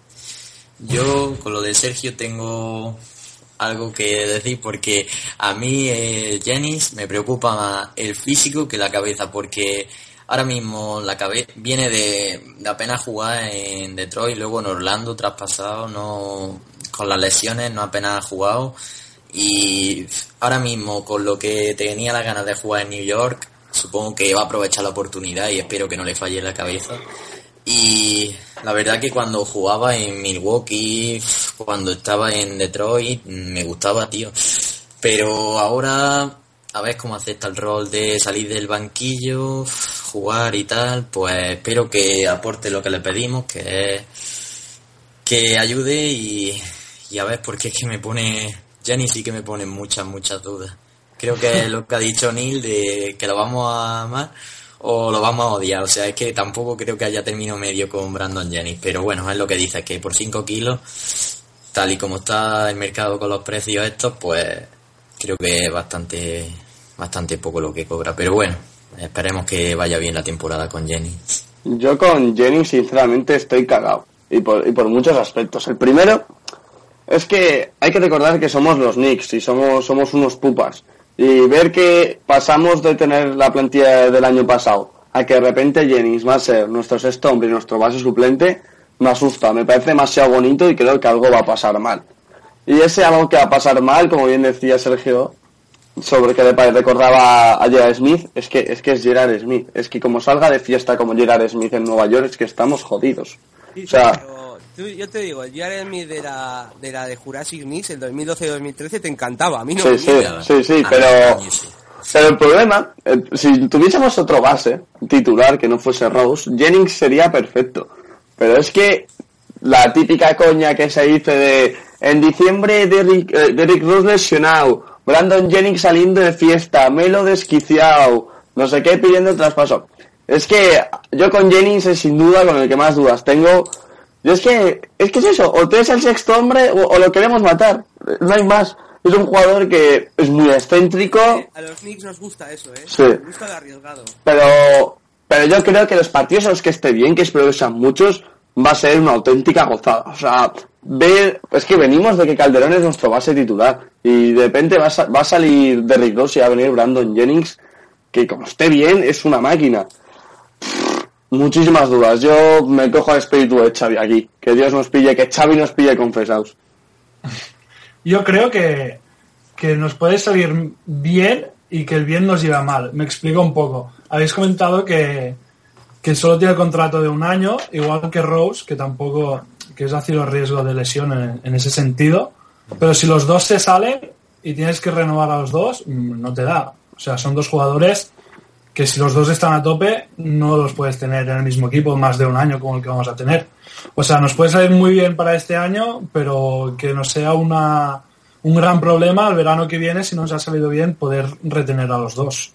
Yo con lo de Sergio tengo algo que decir, porque a mí eh, Jennings me preocupa más el físico que la cabeza, porque ahora mismo la cabeza viene de, de apenas jugar en Detroit, luego en Orlando traspasado, no con las lesiones no apenas ha jugado, y ahora mismo con lo que tenía las ganas de jugar en New York, supongo que va a aprovechar la oportunidad y espero que no le falle la cabeza. Y la verdad que cuando jugaba en Milwaukee, cuando estaba en Detroit, me gustaba, tío. Pero ahora, a ver cómo acepta el rol de salir del banquillo, jugar y tal, pues espero que aporte lo que le pedimos, que es que ayude y, y a ver, porque es que me pone, Jennings sí que me pone muchas, muchas dudas. Creo que es lo que ha dicho Neil, de que lo vamos a amar o lo vamos a odiar, o sea, es que tampoco creo que haya término medio con Brandon Jennings, pero bueno, es lo que dice, que por cinco kilos, tal y como está el mercado con los precios estos, pues creo que es bastante bastante poco lo que cobra, pero bueno, esperemos que vaya bien la temporada con Jennings. Yo con Jennings sinceramente estoy cagado, y por, y por muchos aspectos. El primero es que hay que recordar que somos los Knicks y somos, somos unos pupas. Y ver que pasamos de tener la plantilla del año pasado a que de repente Jennings va a ser nuestro sexto hombre y nuestro base suplente, me asusta, me parece demasiado bonito y creo que algo va a pasar mal. Y ese algo que va a pasar mal, como bien decía Sergio, sobre que le recordaba a Gerard Smith, es que es que es Gerard Smith. Es que como salga de fiesta como Gerard Smith en Nueva York, es que estamos jodidos. Sí, o sea... pero tú, yo te digo, el Gerard Smith de la, de la de Jurassic Knicks, el dos mil doce dos mil trece, te encantaba. A mí no sí, me sí, mira. sí, sí, pero... Pero el problema, eh, si tuviésemos otro base titular que no fuese Rose, Jennings sería perfecto. Pero es que la típica coña que se dice de en diciembre Derrick, eh, Derrick Rose lesionado, Brandon Jennings saliendo de fiesta, Melo desquiciado, no sé qué, pidiendo el traspaso. Es que yo con Jennings es sin duda con el que más dudas tengo. Yo es que, es que es eso, o tú eres el sexto hombre o, o lo queremos matar, no hay más. Es un jugador que es muy excéntrico. A los Knicks nos gusta eso, ¿eh? Sí. Nos gusta el arriesgado. Pero, pero yo creo que los partidos en los que esté bien, que espero que sean muchos, va a ser una auténtica gozada. O sea, ver, es que venimos de que Calderón es nuestro base titular y de repente va a, va a salir Derrick Rose y va a venir Brandon Jennings, que como esté bien es una máquina. Pff, muchísimas dudas. Yo me cojo el espíritu de Xavi aquí. Que Dios nos pille, que Xavi nos pille confesados. Yo creo que, que nos puede salir bien y que el bien nos lleva mal. Me explico un poco. Habéis comentado que, que solo tiene contrato de un año, igual que Rose, que tampoco, que es así los riesgos de lesión en, en ese sentido. Pero si los dos se salen y tienes que renovar a los dos, no te da. O sea, son dos jugadores que si los dos están a tope, no los puedes tener en el mismo equipo más de un año como el que vamos a tener. O sea, nos puede salir muy bien para este año, pero que no sea una un gran problema el verano que viene, si no nos ha salido bien, poder retener a los dos.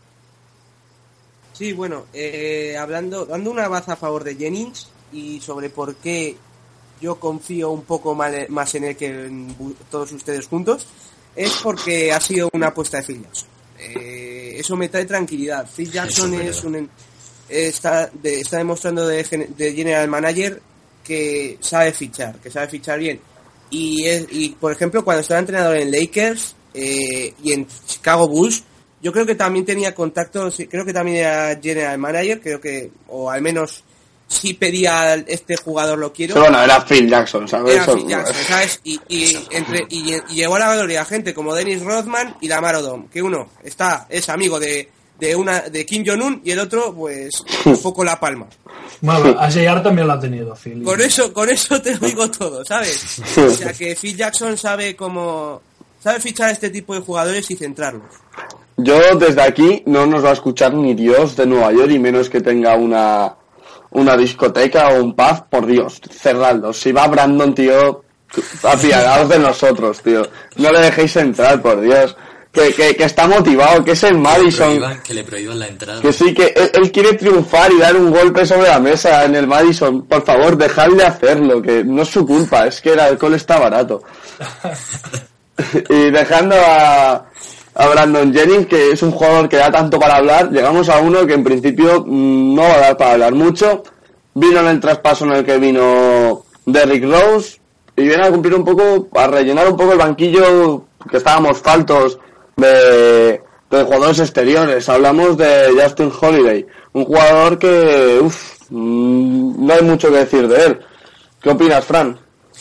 Sí, bueno, eh, hablando, dando una baza a favor de Jennings y sobre por qué yo confío un poco más en él que en todos ustedes juntos, es porque ha sido una apuesta de Phil Jackson. Eh, eso me trae tranquilidad. Phil Jackson es un está de, está demostrando de, de general manager que sabe fichar, que sabe fichar bien. Y es, y por ejemplo, cuando estaba entrenador en Lakers eh, y en Chicago Bulls, yo creo que también tenía contactos, creo que también era general manager, creo que, o al menos sí pedía este jugador lo quiero. Sí, bueno, era Phil Jackson, ¿sabes? Era Phil Jackson, ¿sabes? Y, y, entre, y, y llegó a la gloria gente como Dennis Rodman y Lamar Odom, que uno está es amigo de de una de Kim Jong-un y el otro pues un poco la palma. Bueno, a J R también lo ha tenido, Phil. Con eso, con eso te lo digo todo, ¿sabes? O sea que Phil Jackson sabe cómo sabe fichar a este tipo de jugadores y centrarlos. Yo desde aquí no nos va a escuchar ni Dios de Nueva York, y menos que tenga una una discoteca o un pub, por Dios, cerradlo. Si va Brandon, tío, apiadaos de nosotros, tío. No le dejéis entrar, por Dios. Que, que, que está motivado, que es el Madison. Que le prohíban, que le prohíban la entrada. Que sí, que él, él quiere triunfar y dar un golpe sobre la mesa en el Madison. Por favor, dejadle hacerlo, que no es su culpa, es que el alcohol está barato. Y dejando a, a Brandon Jennings, que es un jugador que da tanto para hablar, llegamos a uno que en principio no va a dar para hablar mucho. Vino en el traspaso en el que vino Derrick Rose y viene a cumplir un poco, a rellenar un poco el banquillo que estábamos faltos de, de jugadores exteriores. Hablamos de Justin Holiday, un jugador que uff, no hay mucho que decir de él. ¿Qué opinas, Fran?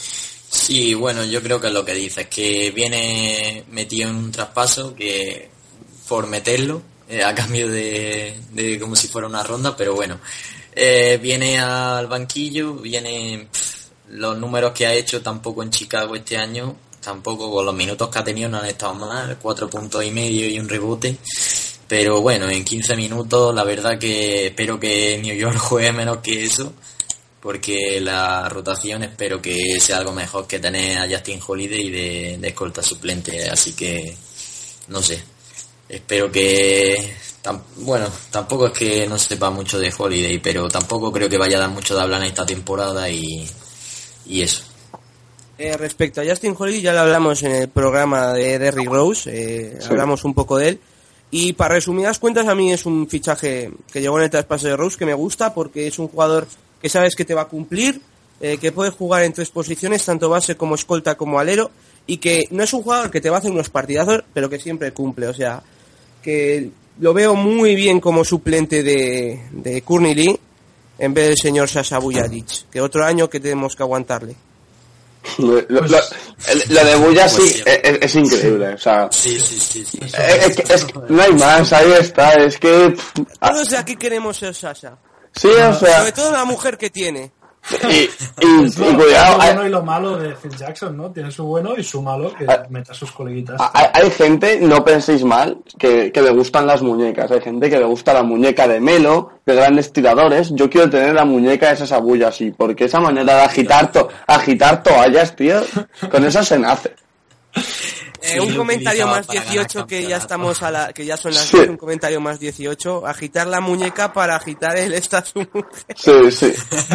Sí, bueno, yo creo que es lo que dices, que viene metido en un traspaso que por meterlo, eh, a cambio de, de como si fuera una ronda, pero bueno, eh, viene al banquillo, viene pff, los números que ha hecho tampoco en Chicago este año, tampoco con los minutos que ha tenido no han estado mal, cuatro puntos y medio y un rebote, pero bueno, en quince minutos la verdad que espero que New York juegue menos que eso, porque la rotación espero que sea algo mejor que tener a Justin Holiday de, de escolta suplente, así que no sé, espero que tam, bueno, tampoco es que no sepa mucho de Holiday, pero tampoco creo que vaya a dar mucho de hablar en esta temporada y, y eso. Eh, respecto a Justin Holiday, ya lo hablamos en el programa de Derrick Rose, eh, sí. Hablamos un poco de él. Y para resumidas cuentas, a mí es un fichaje que llegó en el traspaso de Rose que me gusta, porque es un jugador que sabes que te va a cumplir, eh, que puede jugar en tres posiciones, tanto base como escolta como alero, y que no es un jugador que te va a hacer unos partidazos, pero que siempre cumple. O sea, que lo veo muy bien como suplente de, de Courtney Lee en vez del señor Sasha Vujacic, que otro año que tenemos que aguantarle. Lo, lo, lo, lo de Vujacic pues es, es increíble, o sea, sí, sí, sí, sí. Es, es, es, no hay más, ahí está, es que todos de aquí queremos ser Sasha. Sí, o sea, sobre todo la mujer que tiene. Y, y, es lo, y cuidado, lo bueno hay, y lo malo de Phil Jackson, ¿no? Tiene su bueno y su malo, que hay, meta a sus coleguitas. Hay, hay gente, no penséis mal, que, que le gustan las muñecas. Hay gente que le gusta la muñeca de Melo, de grandes tiradores. Yo quiero tener la muñeca de esas abullas así, porque esa manera de agitar, to, agitar toallas, tío, con eso se nace. Eh, sí, un comentario más dieciocho, que ya estamos a la, que ya son las sí. diez, un comentario más dieciocho, agitar la muñeca para agitar el esta su mujer. Sí, sí.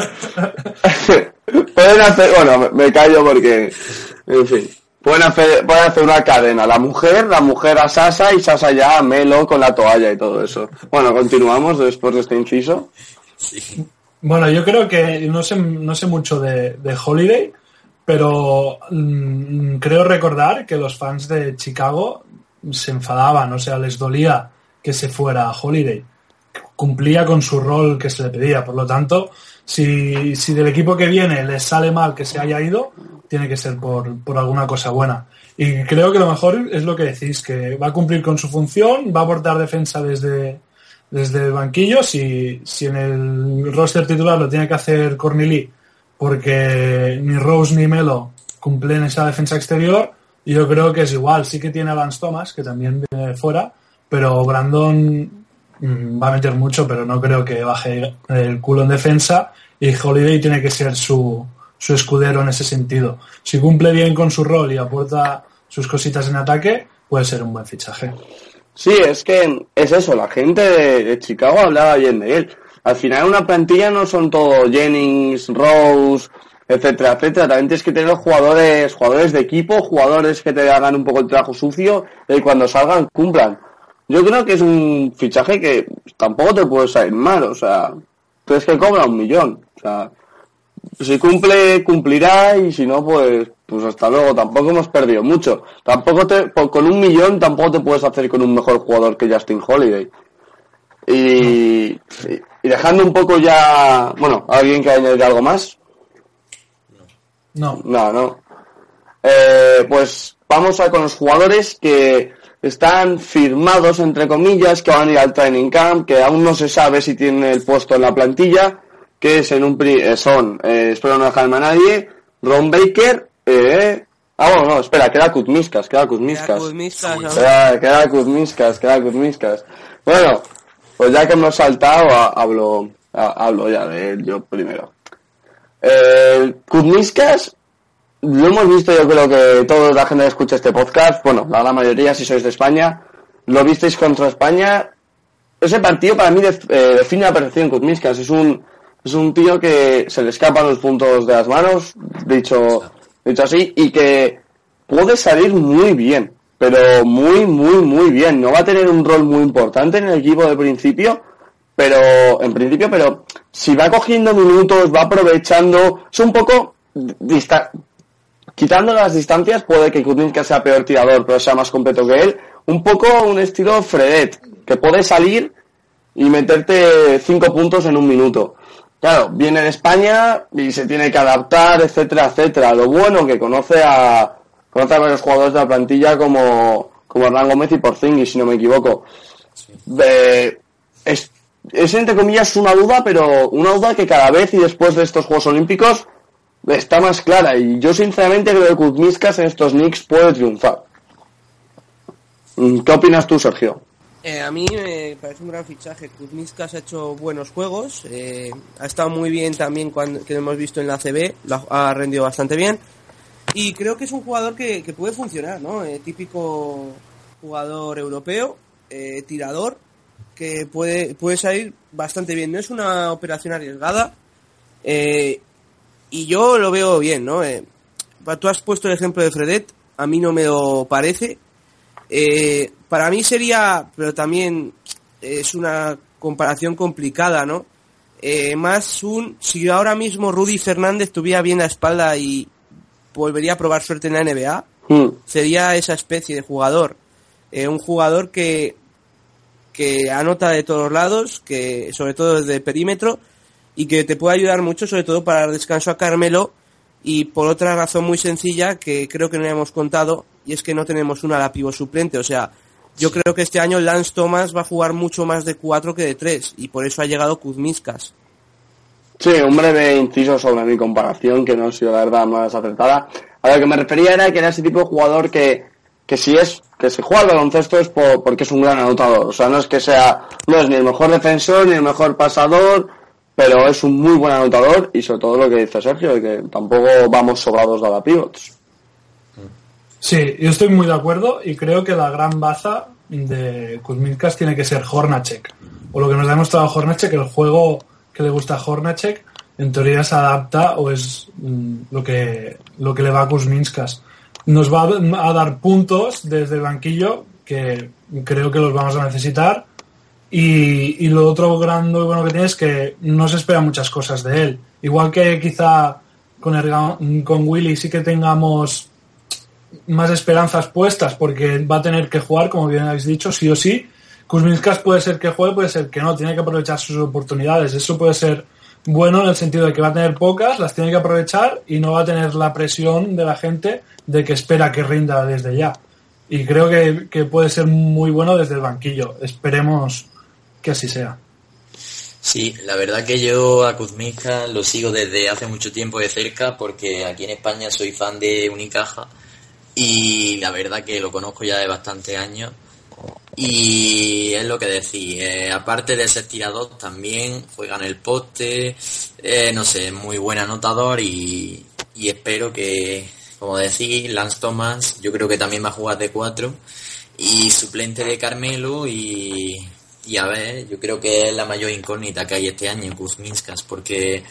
Pueden hacer, bueno, me, me callo porque, en fin, pueden hacer, pueden hacer una cadena, la mujer, la mujer a Sasha y Sasha ya a Melo con la toalla y todo eso. Bueno, continuamos después de este inciso. Sí. Bueno, yo creo que no sé, no sé mucho de, de Holiday, pero mmm, creo recordar que los fans de Chicago se enfadaban, o sea, les dolía que se fuera Holiday. Cumplía con su rol que se le pedía, por lo tanto, si, si del equipo que viene les sale mal que se haya ido, tiene que ser por, por alguna cosa buena. Y creo que lo mejor es lo que decís, que va a cumplir con su función, va a aportar defensa desde, desde el banquillo. Si, si en el roster titular lo tiene que hacer Courtney Lee, porque ni Rose ni Melo cumplen esa defensa exterior, y yo creo que es igual. Sí que tiene a Lance Thomas, que también viene de fuera, pero Brandon mmm, va a meter mucho, pero no creo que baje el culo en defensa, y Holiday tiene que ser su, su escudero en ese sentido. Si cumple bien con su rol y aporta sus cositas en ataque, puede ser un buen fichaje. Sí, es que es eso, la gente de, de Chicago hablaba bien de él. Al final una plantilla no son todo Jennings, Rose, etcétera, etcétera. También tienes que tener jugadores, jugadores de equipo, jugadores que te hagan un poco el trabajo sucio y cuando salgan cumplan. Yo creo que es un fichaje que tampoco te puede salir mal, o sea, tienes que cobra un millón. O sea, si cumple, cumplirá, y si no, pues pues hasta luego. Tampoco hemos perdido mucho. Tampoco te, con un millón tampoco te puedes hacer con un mejor jugador que Justin Holiday. Y, y, y dejando un poco ya, bueno, ¿alguien que añadir algo más? No. No, no. Eh, pues vamos a con los jugadores que están firmados, entre comillas, que van a ir al training camp, que aún no se sabe si tienen el puesto en la plantilla, que es en un pri- eh, son, eh, espero no dejarme a nadie, Ron Baker, eh, Ah, bueno, no, espera, queda Kuzmiskas, queda Kuzmiskas. Queda Kuzmiskas, ¿no? Queda, queda Kuzmiskas, queda Kuzmiskas. Bueno, pues ya que hemos saltado, hablo, hablo ya de él yo primero. Eh, Kuzmiskas, lo hemos visto, yo creo que toda la gente que escucha este podcast, bueno, la gran mayoría, si sois de España, lo visteis contra España. Ese partido para mí def, eh, define la perfección Kuzmiskas. Es un, es un tío que se le escapan los puntos de las manos, dicho... dicho así, y que puede salir muy bien, pero muy, muy, muy bien. No va a tener un rol muy importante en el equipo de principio, pero, en principio, pero si va cogiendo minutos, va aprovechando, es un poco, dista- quitando las distancias, puede que Kuzmiskas sea peor tirador, pero sea más completo que él, un poco un estilo Fredet, que puede salir y meterte cinco puntos en un minuto. Claro, viene de España y se tiene que adaptar, etcétera, etcétera. Lo bueno que conoce a conoce a varios jugadores de la plantilla como, como Hernán Gómez y Porzingis, si no me equivoco. Sí. Eh, es, es entre comillas una duda, pero una duda que cada vez y después de estos Juegos Olímpicos está más clara. Y yo sinceramente creo que Kuzmiskas en estos Knicks puede triunfar. ¿Qué opinas tú, Sergio? Eh, a mí me parece un gran fichaje. Kuzmiskas ha hecho buenos juegos, eh, ha estado muy bien también cuando que lo hemos visto en la A C B, lo ha, ha rendido bastante bien y creo que es un jugador que, que puede funcionar, ¿no? Eh, típico jugador europeo, eh, tirador, que puede puede salir bastante bien. No es una operación arriesgada eh, y yo lo veo bien, ¿no? Eh, tú has puesto el ejemplo de Fredet, a mí no me lo parece. Eh, para mí sería, pero también es una comparación complicada, ¿no? Eh, más un, si ahora mismo Rudy Fernández tuviera bien la espalda y volvería a probar suerte en la N B A, mm. sería esa especie de jugador. Eh, un jugador que, que anota de todos lados, que sobre todo desde el perímetro, y que te puede ayudar mucho, sobre todo para dar descanso a Carmelo, y por otra razón muy sencilla que creo que no hemos contado, y es que no tenemos un ala pivot suplente. O sea, yo sí. creo que este año Lance Thomas va a jugar mucho más de cuatro que de tres, y por eso ha llegado Kuzmiskas. Sí, un breve inciso sobre mi comparación, que no ha sido la verdad más acertada. A lo que me refería era que era ese tipo de jugador que, que si es, que si juega al baloncesto es por, porque es un gran anotador. O sea, no es que sea, no es ni el mejor defensor, ni el mejor pasador, pero es un muy buen anotador, y sobre todo lo que dice Sergio, de que tampoco vamos sobrados de la pivots. Sí, yo estoy muy de acuerdo y creo que la gran baza de Kuzmiskas tiene que ser Hornacek. O lo que nos ha demostrado Hornacek, el juego que le gusta a Hornacek, en teoría se adapta o es mm, lo que lo que le va a Kuzmiskas. Nos va a, a dar puntos desde el banquillo que creo que los vamos a necesitar. Y, y lo otro grande y bueno que tiene es que no se esperan muchas cosas de él. Igual que quizá con, el, con Willy sí que tengamos más esperanzas puestas porque va a tener que jugar, como bien habéis dicho, sí o sí. Kuzmiskas puede ser que juegue, puede ser que no, tiene que aprovechar sus oportunidades. Eso puede ser bueno en el sentido de que va a tener pocas, las tiene que aprovechar y no va a tener la presión de la gente de que espera que rinda desde ya. Y creo que, que puede ser muy bueno desde el banquillo. Esperemos que así sea. Sí, la verdad que yo a Kuzmiskas lo sigo desde hace mucho tiempo de cerca porque aquí en España soy fan de Unicaja y la verdad que lo conozco ya de bastantes años y es lo que decís, eh, aparte de ser tirador también juega en el poste, eh, no sé, muy buen anotador y, y espero que, como decís, Lance Thomas yo creo que también va a jugar de cuatro y suplente de Carmelo y, y a ver, yo creo que es la mayor incógnita que hay este año en Kuzmiskas porque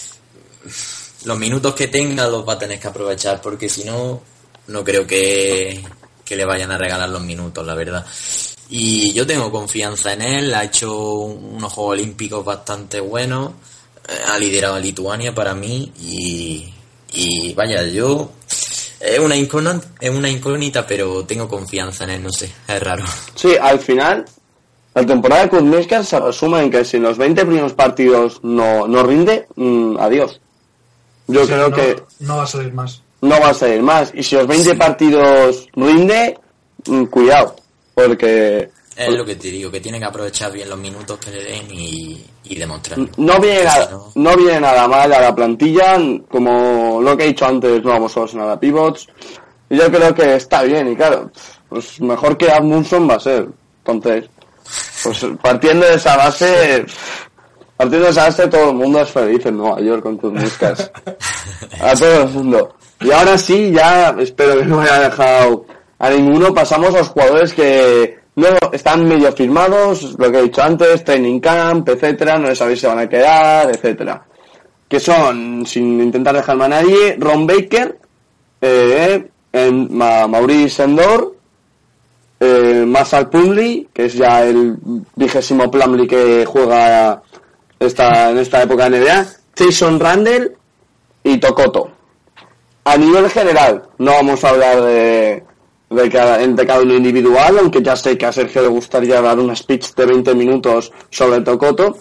los minutos que tenga los va a tener que aprovechar porque si no no creo que, que le vayan a regalar los minutos, la verdad. Y yo tengo confianza en él, ha hecho unos Juegos Olímpicos bastante buenos, ha liderado a Lituania para mí y, y vaya, yo es una incógnita, es una incógnita, pero tengo confianza en él, no sé, es raro. Sí, al final, la temporada de Kuzmiskas se resume en que si en los veinte primeros partidos no, no rinde, mmm, adiós. Yo sí, creo no, que no va a salir más. No va a salir más. Y si los veinte sí. partidos rinde, mmm, cuidado. Porque... Es lo que te digo, que tiene que aprovechar bien los minutos que le den y, y demostrarlo. No viene, nada, si no... no viene nada mal a la plantilla. Como lo que he dicho antes, no vamos solos en la pivots. Y yo creo que está bien, y claro, pues mejor que Amundsen va a ser. Entonces, pues partiendo de esa base, partiendo de esa base todo el mundo es feliz en Nueva York con tus muscas. A todo el mundo. Y ahora sí, ya espero que no me haya dejado a ninguno. Pasamos a los jugadores que no están medio firmados, lo que he dicho antes, training camp, etcétera, no sabéis si van a quedar, etcétera. Que son, sin intentar dejarme a nadie, Ron Baker, eh, en, Ma, Maurice Endor, eh, Marshall Plumlee, que es ya el vigésimo Plumlee que juega esta, en esta época de N B A, Jason Randle y Tokoto. A nivel general, no vamos a hablar de, de, cada, de cada uno individual, aunque ya sé que a Sergio le gustaría dar una speech de veinte minutos sobre Tokoto.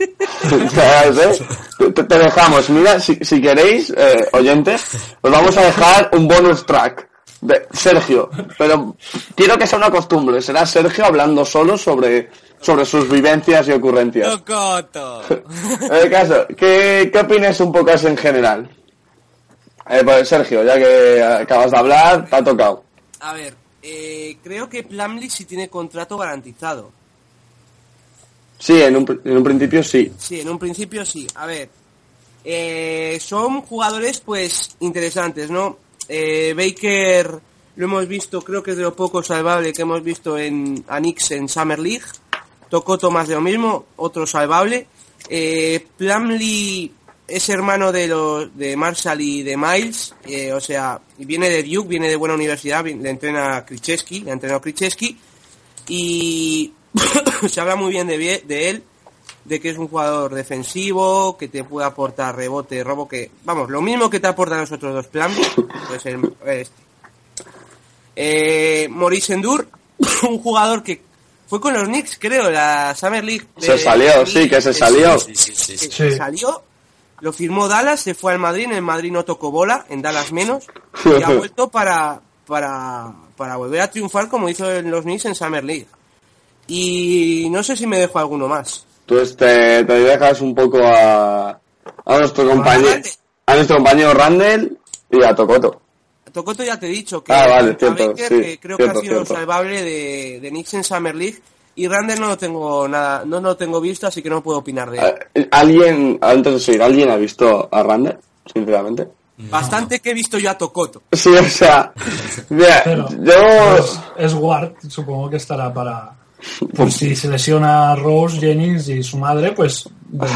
te, te dejamos, mira, si, si queréis, eh, oyentes, os vamos a dejar un bonus track de Sergio, pero quiero que sea una costumbre, será Sergio hablando solo sobre, sobre sus vivencias y ocurrencias. Tokoto. En el caso, ¿qué, qué opinas un poco así en general? Eh, pues Sergio, ya que acabas de hablar, te ha tocado. A ver, eh, creo que Plumlee sí tiene contrato garantizado. Sí, en un, en un principio sí. Sí, en un principio sí. A ver, eh, son jugadores pues interesantes, ¿no? Eh, Baker lo hemos visto, creo que es de lo poco salvable que hemos visto en a Knicks en Summer League. Tokoto más de lo mismo, otro salvable. Eh, Plumlee es hermano de los de Marshall y de Miles, eh, o sea, viene de Duke, viene de buena universidad, le entrena Krzyzewski, le entrenó Krzyzewski y se habla muy bien de, de él, de que es un jugador defensivo, que te puede aportar rebote, robo, que vamos, lo mismo que te aportan los otros dos planes, pues el, este. Eh, Maurice Endor, un jugador que fue con los Knicks, creo, la Summer League. De, se salió, sí, que se salió. Sí, sí, sí, sí. Se salió. Lo firmó Dallas, se fue al Madrid, en el Madrid no tocó bola, en Dallas menos, y ha vuelto para, para, para volver a triunfar como hizo en los Knicks en Summer League. Y no sé si me dejo alguno más. Tú te, te dejas un poco a, a nuestro compañero, a nuestro compañero Randle y a Tokoto. Tokoto ya te he dicho que, ah, vale, cierto, Baker, sí, que creo cierto, que ha sido cierto. salvable de, de Knicks en Summer League. Y Randle no lo tengo nada, no lo tengo visto, así que no puedo opinar de él. ¿Alguien, antes de seguir, alguien ha visto a Randle, sinceramente? Bastante que he visto yo a Tokoto. Sí, o sea, mira, Pero, yo... Es, es guard, supongo que estará para... Por si se lesiona Rose, Jennings y su madre, pues...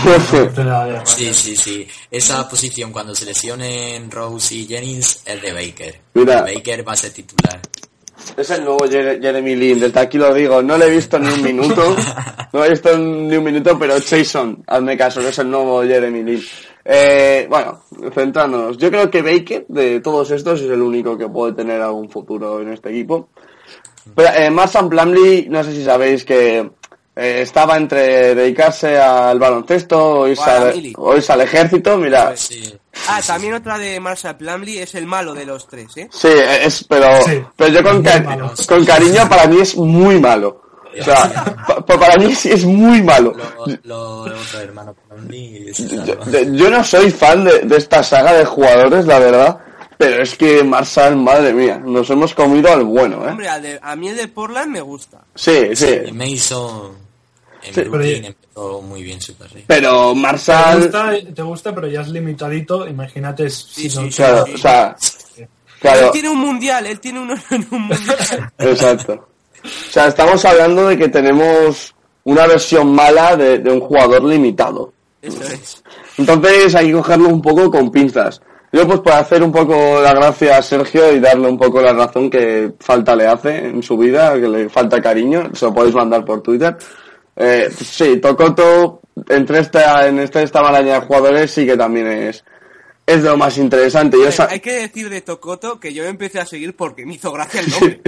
Sí, sí, sí. Esa posición cuando se lesionen Rose y Jennings es de Baker. Mira, Baker va a ser titular. Es el nuevo Jeremy Lin, desde aquí lo digo, no le he visto ni un minuto, no he visto ni un minuto, pero Jason, hazme caso, no es el nuevo Jeremy Lin. Eh, bueno, centrándonos, yo creo que Baker, de todos estos, es el único que puede tener algún futuro en este equipo. Pero eh, Marshall Plumlee, no sé si sabéis que eh, estaba entre dedicarse al baloncesto o irse, al, o irse al ejército, mira. Pues sí. Ah, también otra de Marshall Plumlee, es el malo de los tres, ¿eh? Sí, es, pero, sí, pero yo con, ca con cariño, para mí es muy malo. O sea, pa para mí sí es muy malo. Lo, lo otro hermano Plumlee. Yo, yo no soy fan de, de esta saga de jugadores, la verdad, pero es que Marshall, madre mía, nos hemos comido al bueno, ¿eh? Hombre, a, de, a mí el de Portland me gusta. Sí, sí. sí Mason... En sí, Brooklyn empezó muy bien su carrera. Pero Marshall... Te gusta, te gusta, pero ya es limitadito. Imagínate si sí, no... Sí, claro, sí. o sea... Claro. Él tiene un mundial, él tiene uno en un mundial. Exacto. O sea, estamos hablando de que tenemos una versión mala de, de un jugador limitado. Eso es. Entonces hay que cogerlo un poco con pinzas. Yo pues para hacer un poco la gracia a Sergio y darle un poco la razón que falta le hace en su vida, que le falta cariño, se lo podéis mandar por Twitter. Eh, pues sí, Tokoto, entre esta, en esta, esta maraña de jugadores sí que también es, es de lo más interesante. Yo Hay que decir de Tokoto que yo empecé a seguir porque me hizo gracia el nombre.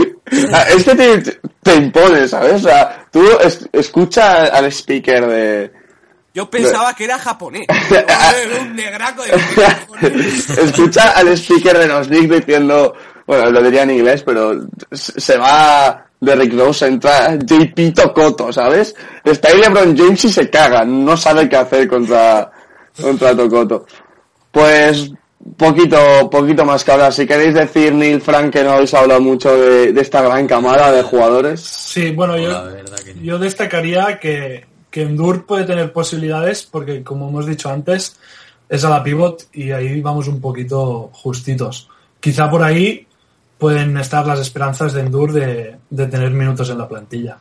Es que te, te impone, ¿sabes? O sea, tú es, escucha al speaker de... Yo pensaba de... que era japonés. Un negraco de... Escucha al speaker de los Knicks diciendo... Bueno, lo diría en inglés, pero se va... de Rick Rose entra J P Tokoto, ¿sabes? Está ahí LeBron James y se caga, no sabe qué hacer contra contra Tokoto. Pues Poquito, poquito más que ahora. Si queréis decir, Neil, Frank, que no habéis hablado mucho de, de esta gran camada de jugadores. Sí, bueno, yo, no. yo destacaría que, que Endur puede tener posibilidades porque, como hemos dicho antes, es a la pivot y ahí vamos un poquito justitos. Quizá por ahí pueden estar las esperanzas de Endur de, de tener minutos en la plantilla.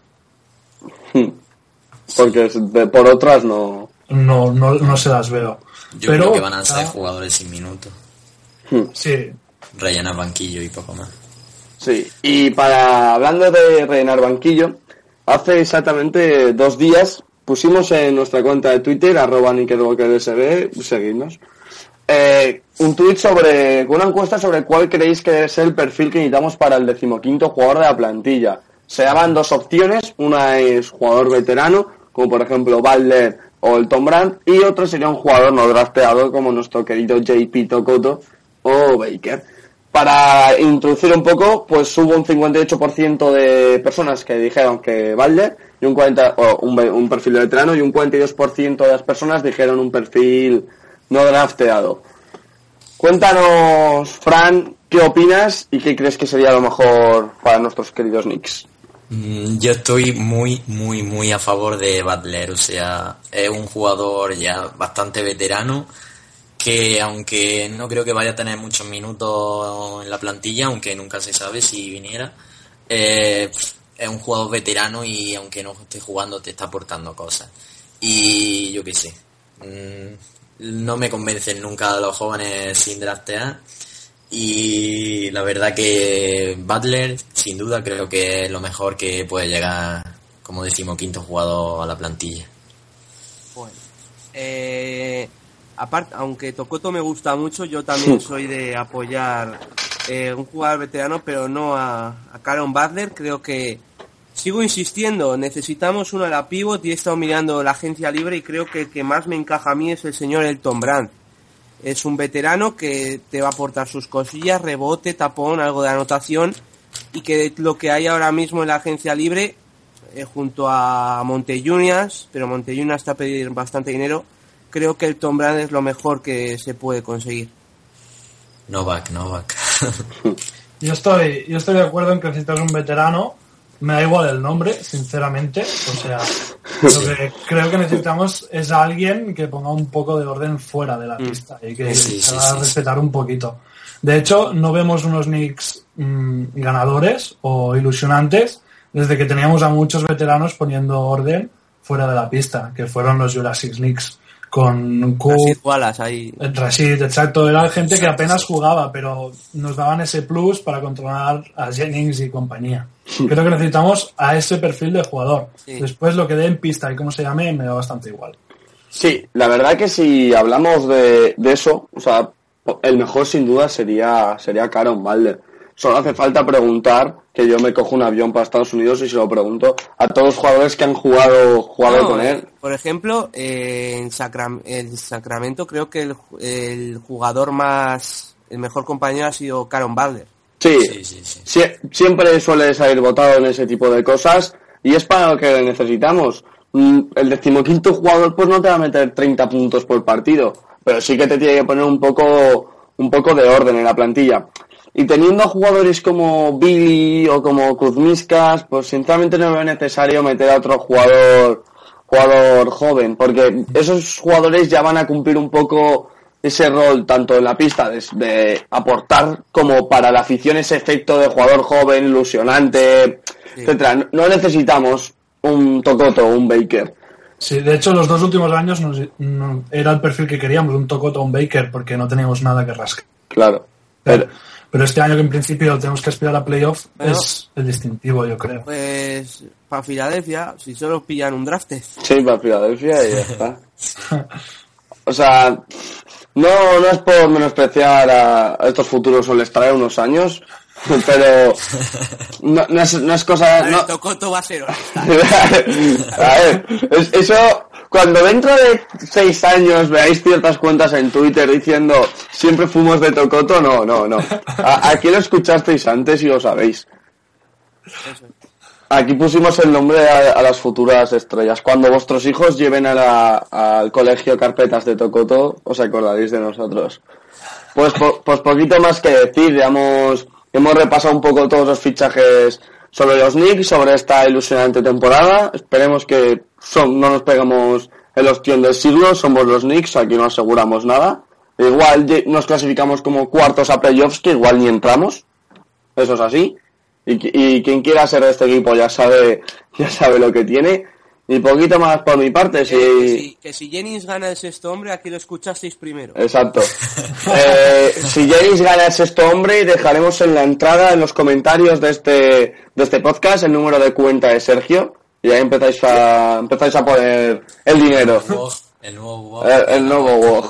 Porque de, por otras no... No, no, no se las veo. Yo Pero, creo que van a ser ah, jugadores sin minutos. Sí. Rellenar banquillo y poco más. Sí, y para hablando de rellenar banquillo, hace exactamente dos días pusimos en nuestra cuenta de Twitter, arroba knickerbokersb, seguidnos, eh, un tuit sobre, una encuesta sobre cuál creéis que debe ser el perfil que necesitamos para el decimoquinto jugador de la plantilla. Se llaman dos opciones, una es jugador veterano, como por ejemplo Butler o el Tom Brand, y otro sería un jugador no drafteado como nuestro querido J P Tokoto o Baker. Para introducir un poco, pues hubo un cincuenta y ocho por ciento de personas que dijeron que Butler y un cuarenta o un, un perfil de veterano, y un cuarenta y dos por ciento de las personas dijeron un perfil no drafteado. Cuéntanos, Fran, ¿qué opinas y qué crees que sería lo mejor para nuestros queridos Knicks? Yo estoy muy, muy, muy a favor de Butler. O sea, es un jugador ya bastante veterano que, aunque no creo que vaya a tener muchos minutos en la plantilla, aunque nunca se sabe si viniera, eh, es un jugador veterano y aunque no esté jugando te está aportando cosas. Y yo qué sé, no me convencen nunca los jóvenes sin draftear. Y la verdad que Butler, sin duda, creo que es lo mejor que puede llegar como decimoquinto jugador a la plantilla. Bueno, eh, aparte, aunque Tokoto me gusta mucho, yo también soy de apoyar eh, un jugador veterano, pero no a, a Caron Butler. Creo que, sigo insistiendo, necesitamos uno a la pivot y he estado mirando la agencia libre y creo que el que más me encaja a mí es el señor Elton Brand. Es un veterano que te va a aportar sus cosillas, rebote, tapón, algo de anotación, y que lo que hay ahora mismo en la agencia libre, eh, junto a Montejunias, pero Montejunias está a pedir bastante dinero, creo que el Tom Brand es lo mejor que se puede conseguir. Novak, Novak. Yo estoy, yo estoy de acuerdo en que necesitas un veterano. Me da igual el nombre, sinceramente. O sea, lo que creo que necesitamos es a alguien que ponga un poco de orden fuera de la pista y que sí, se sí, va a sí, respetar sí. un poquito. De hecho, no vemos unos Knicks mmm, ganadores o ilusionantes desde que teníamos a muchos veteranos poniendo orden fuera de la pista, que fueron los Jurassic Knicks. Con Rashid Wallace ahí. Rashid, exacto, era gente que apenas jugaba, pero nos daban ese plus para controlar a Jennings y compañía. Creo que necesitamos a ese perfil de jugador. Sí. Después lo que dé en pista y cómo se llame me da bastante igual. Sí, la verdad que si hablamos de, de eso, o sea, el mejor sin duda sería sería Caron Butler. Solo hace falta preguntar, que yo me cojo un avión para Estados Unidos y se lo pregunto a todos los jugadores que han jugado jugado no, con él. Por ejemplo, eh, en, Sacram- en Sacramento creo que el, el jugador más, el mejor compañero ha sido Caron Butler. Sí, sí, sí, sí. Sie- siempre suele salir votado en ese tipo de cosas y es para lo que necesitamos. El decimoquinto jugador pues no te va a meter treinta puntos por partido, pero sí que te tiene que poner un poco, un poco de orden en la plantilla. Y teniendo a jugadores como Billy o como Kuzmiskas, pues sinceramente no veo necesario meter a otro jugador jugador joven, porque esos jugadores ya van a cumplir un poco ese rol tanto en la pista de, de aportar como para la afición ese efecto de jugador joven, ilusionante, sí. etcétera. No necesitamos un Tokoto o un Baker. Sí, de hecho los dos últimos años nos, no, era el perfil que queríamos, un Tokoto o un Baker, porque no teníamos nada que rascar. Claro. Pero, pero este año que en principio tenemos que aspirar a playoff bueno, es el distintivo, yo creo. Pues para Filadelfia, si solo pillan un draft. Sí, para Filadelfia y ya está. O sea, no, no es por menospreciar a, a estos futuros All-Star unos años, pero no, no, es, no es cosa... A no... Tokoto va a ser A ver, es, eso... Cuando dentro de seis años veáis ciertas cuentas en Twitter diciendo siempre fuimos de Tokoto, no, no, no. A, aquí lo escuchasteis antes y lo sabéis. Aquí pusimos el nombre a, a las futuras estrellas. Cuando vuestros hijos lleven a la, al colegio carpetas de Tokoto, os acordaréis de nosotros. Pues, po, pues poquito más que decir, digamos, hemos repasado un poco todos los fichajes sobre los Knicks, sobre esta ilusionante temporada. Esperemos que son, no nos pegamos el ostión del siglo, somos los Knicks, aquí no aseguramos nada. Igual nos clasificamos como cuartos a playoffs, que igual ni entramos, eso es así. Y, y quien quiera ser de este equipo ya sabe, ya sabe lo que tiene. Y poquito más por mi parte, si... Eh, que si... Que si Jennings gana el sexto hombre, aquí lo escuchasteis primero. Exacto. eh, si Jennings gana el sexto hombre, dejaremos en la entrada, en los comentarios de este de este podcast, el número de cuenta de Sergio, y ahí empezáis a empezáis a poner el dinero. El nuevo WOG. El, el nuevo WOG.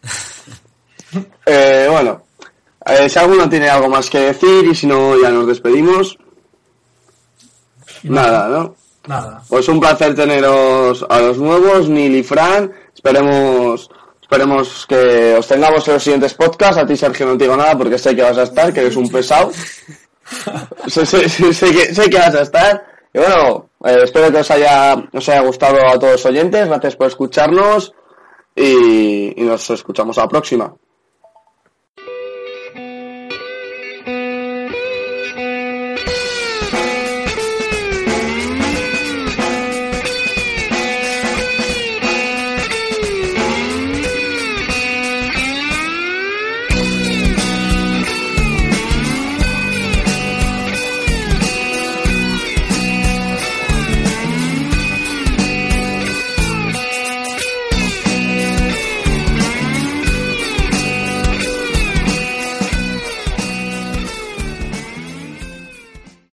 eh, bueno, eh, si alguno tiene algo más que decir, y si no, ya nos despedimos. Nada, ¿no? Nada. Pues un placer teneros a los nuevos, Neil y Fran. Esperemos esperemos que os tengamos en los siguientes podcasts. A ti, Sergio, no te digo nada porque sé que vas a estar, que eres un pesado. sé, sé, sé, sé, que, sé que vas a estar. Y bueno, eh, espero que os haya, os haya gustado a todos los oyentes. Gracias por escucharnos y, y nos escuchamos a la próxima.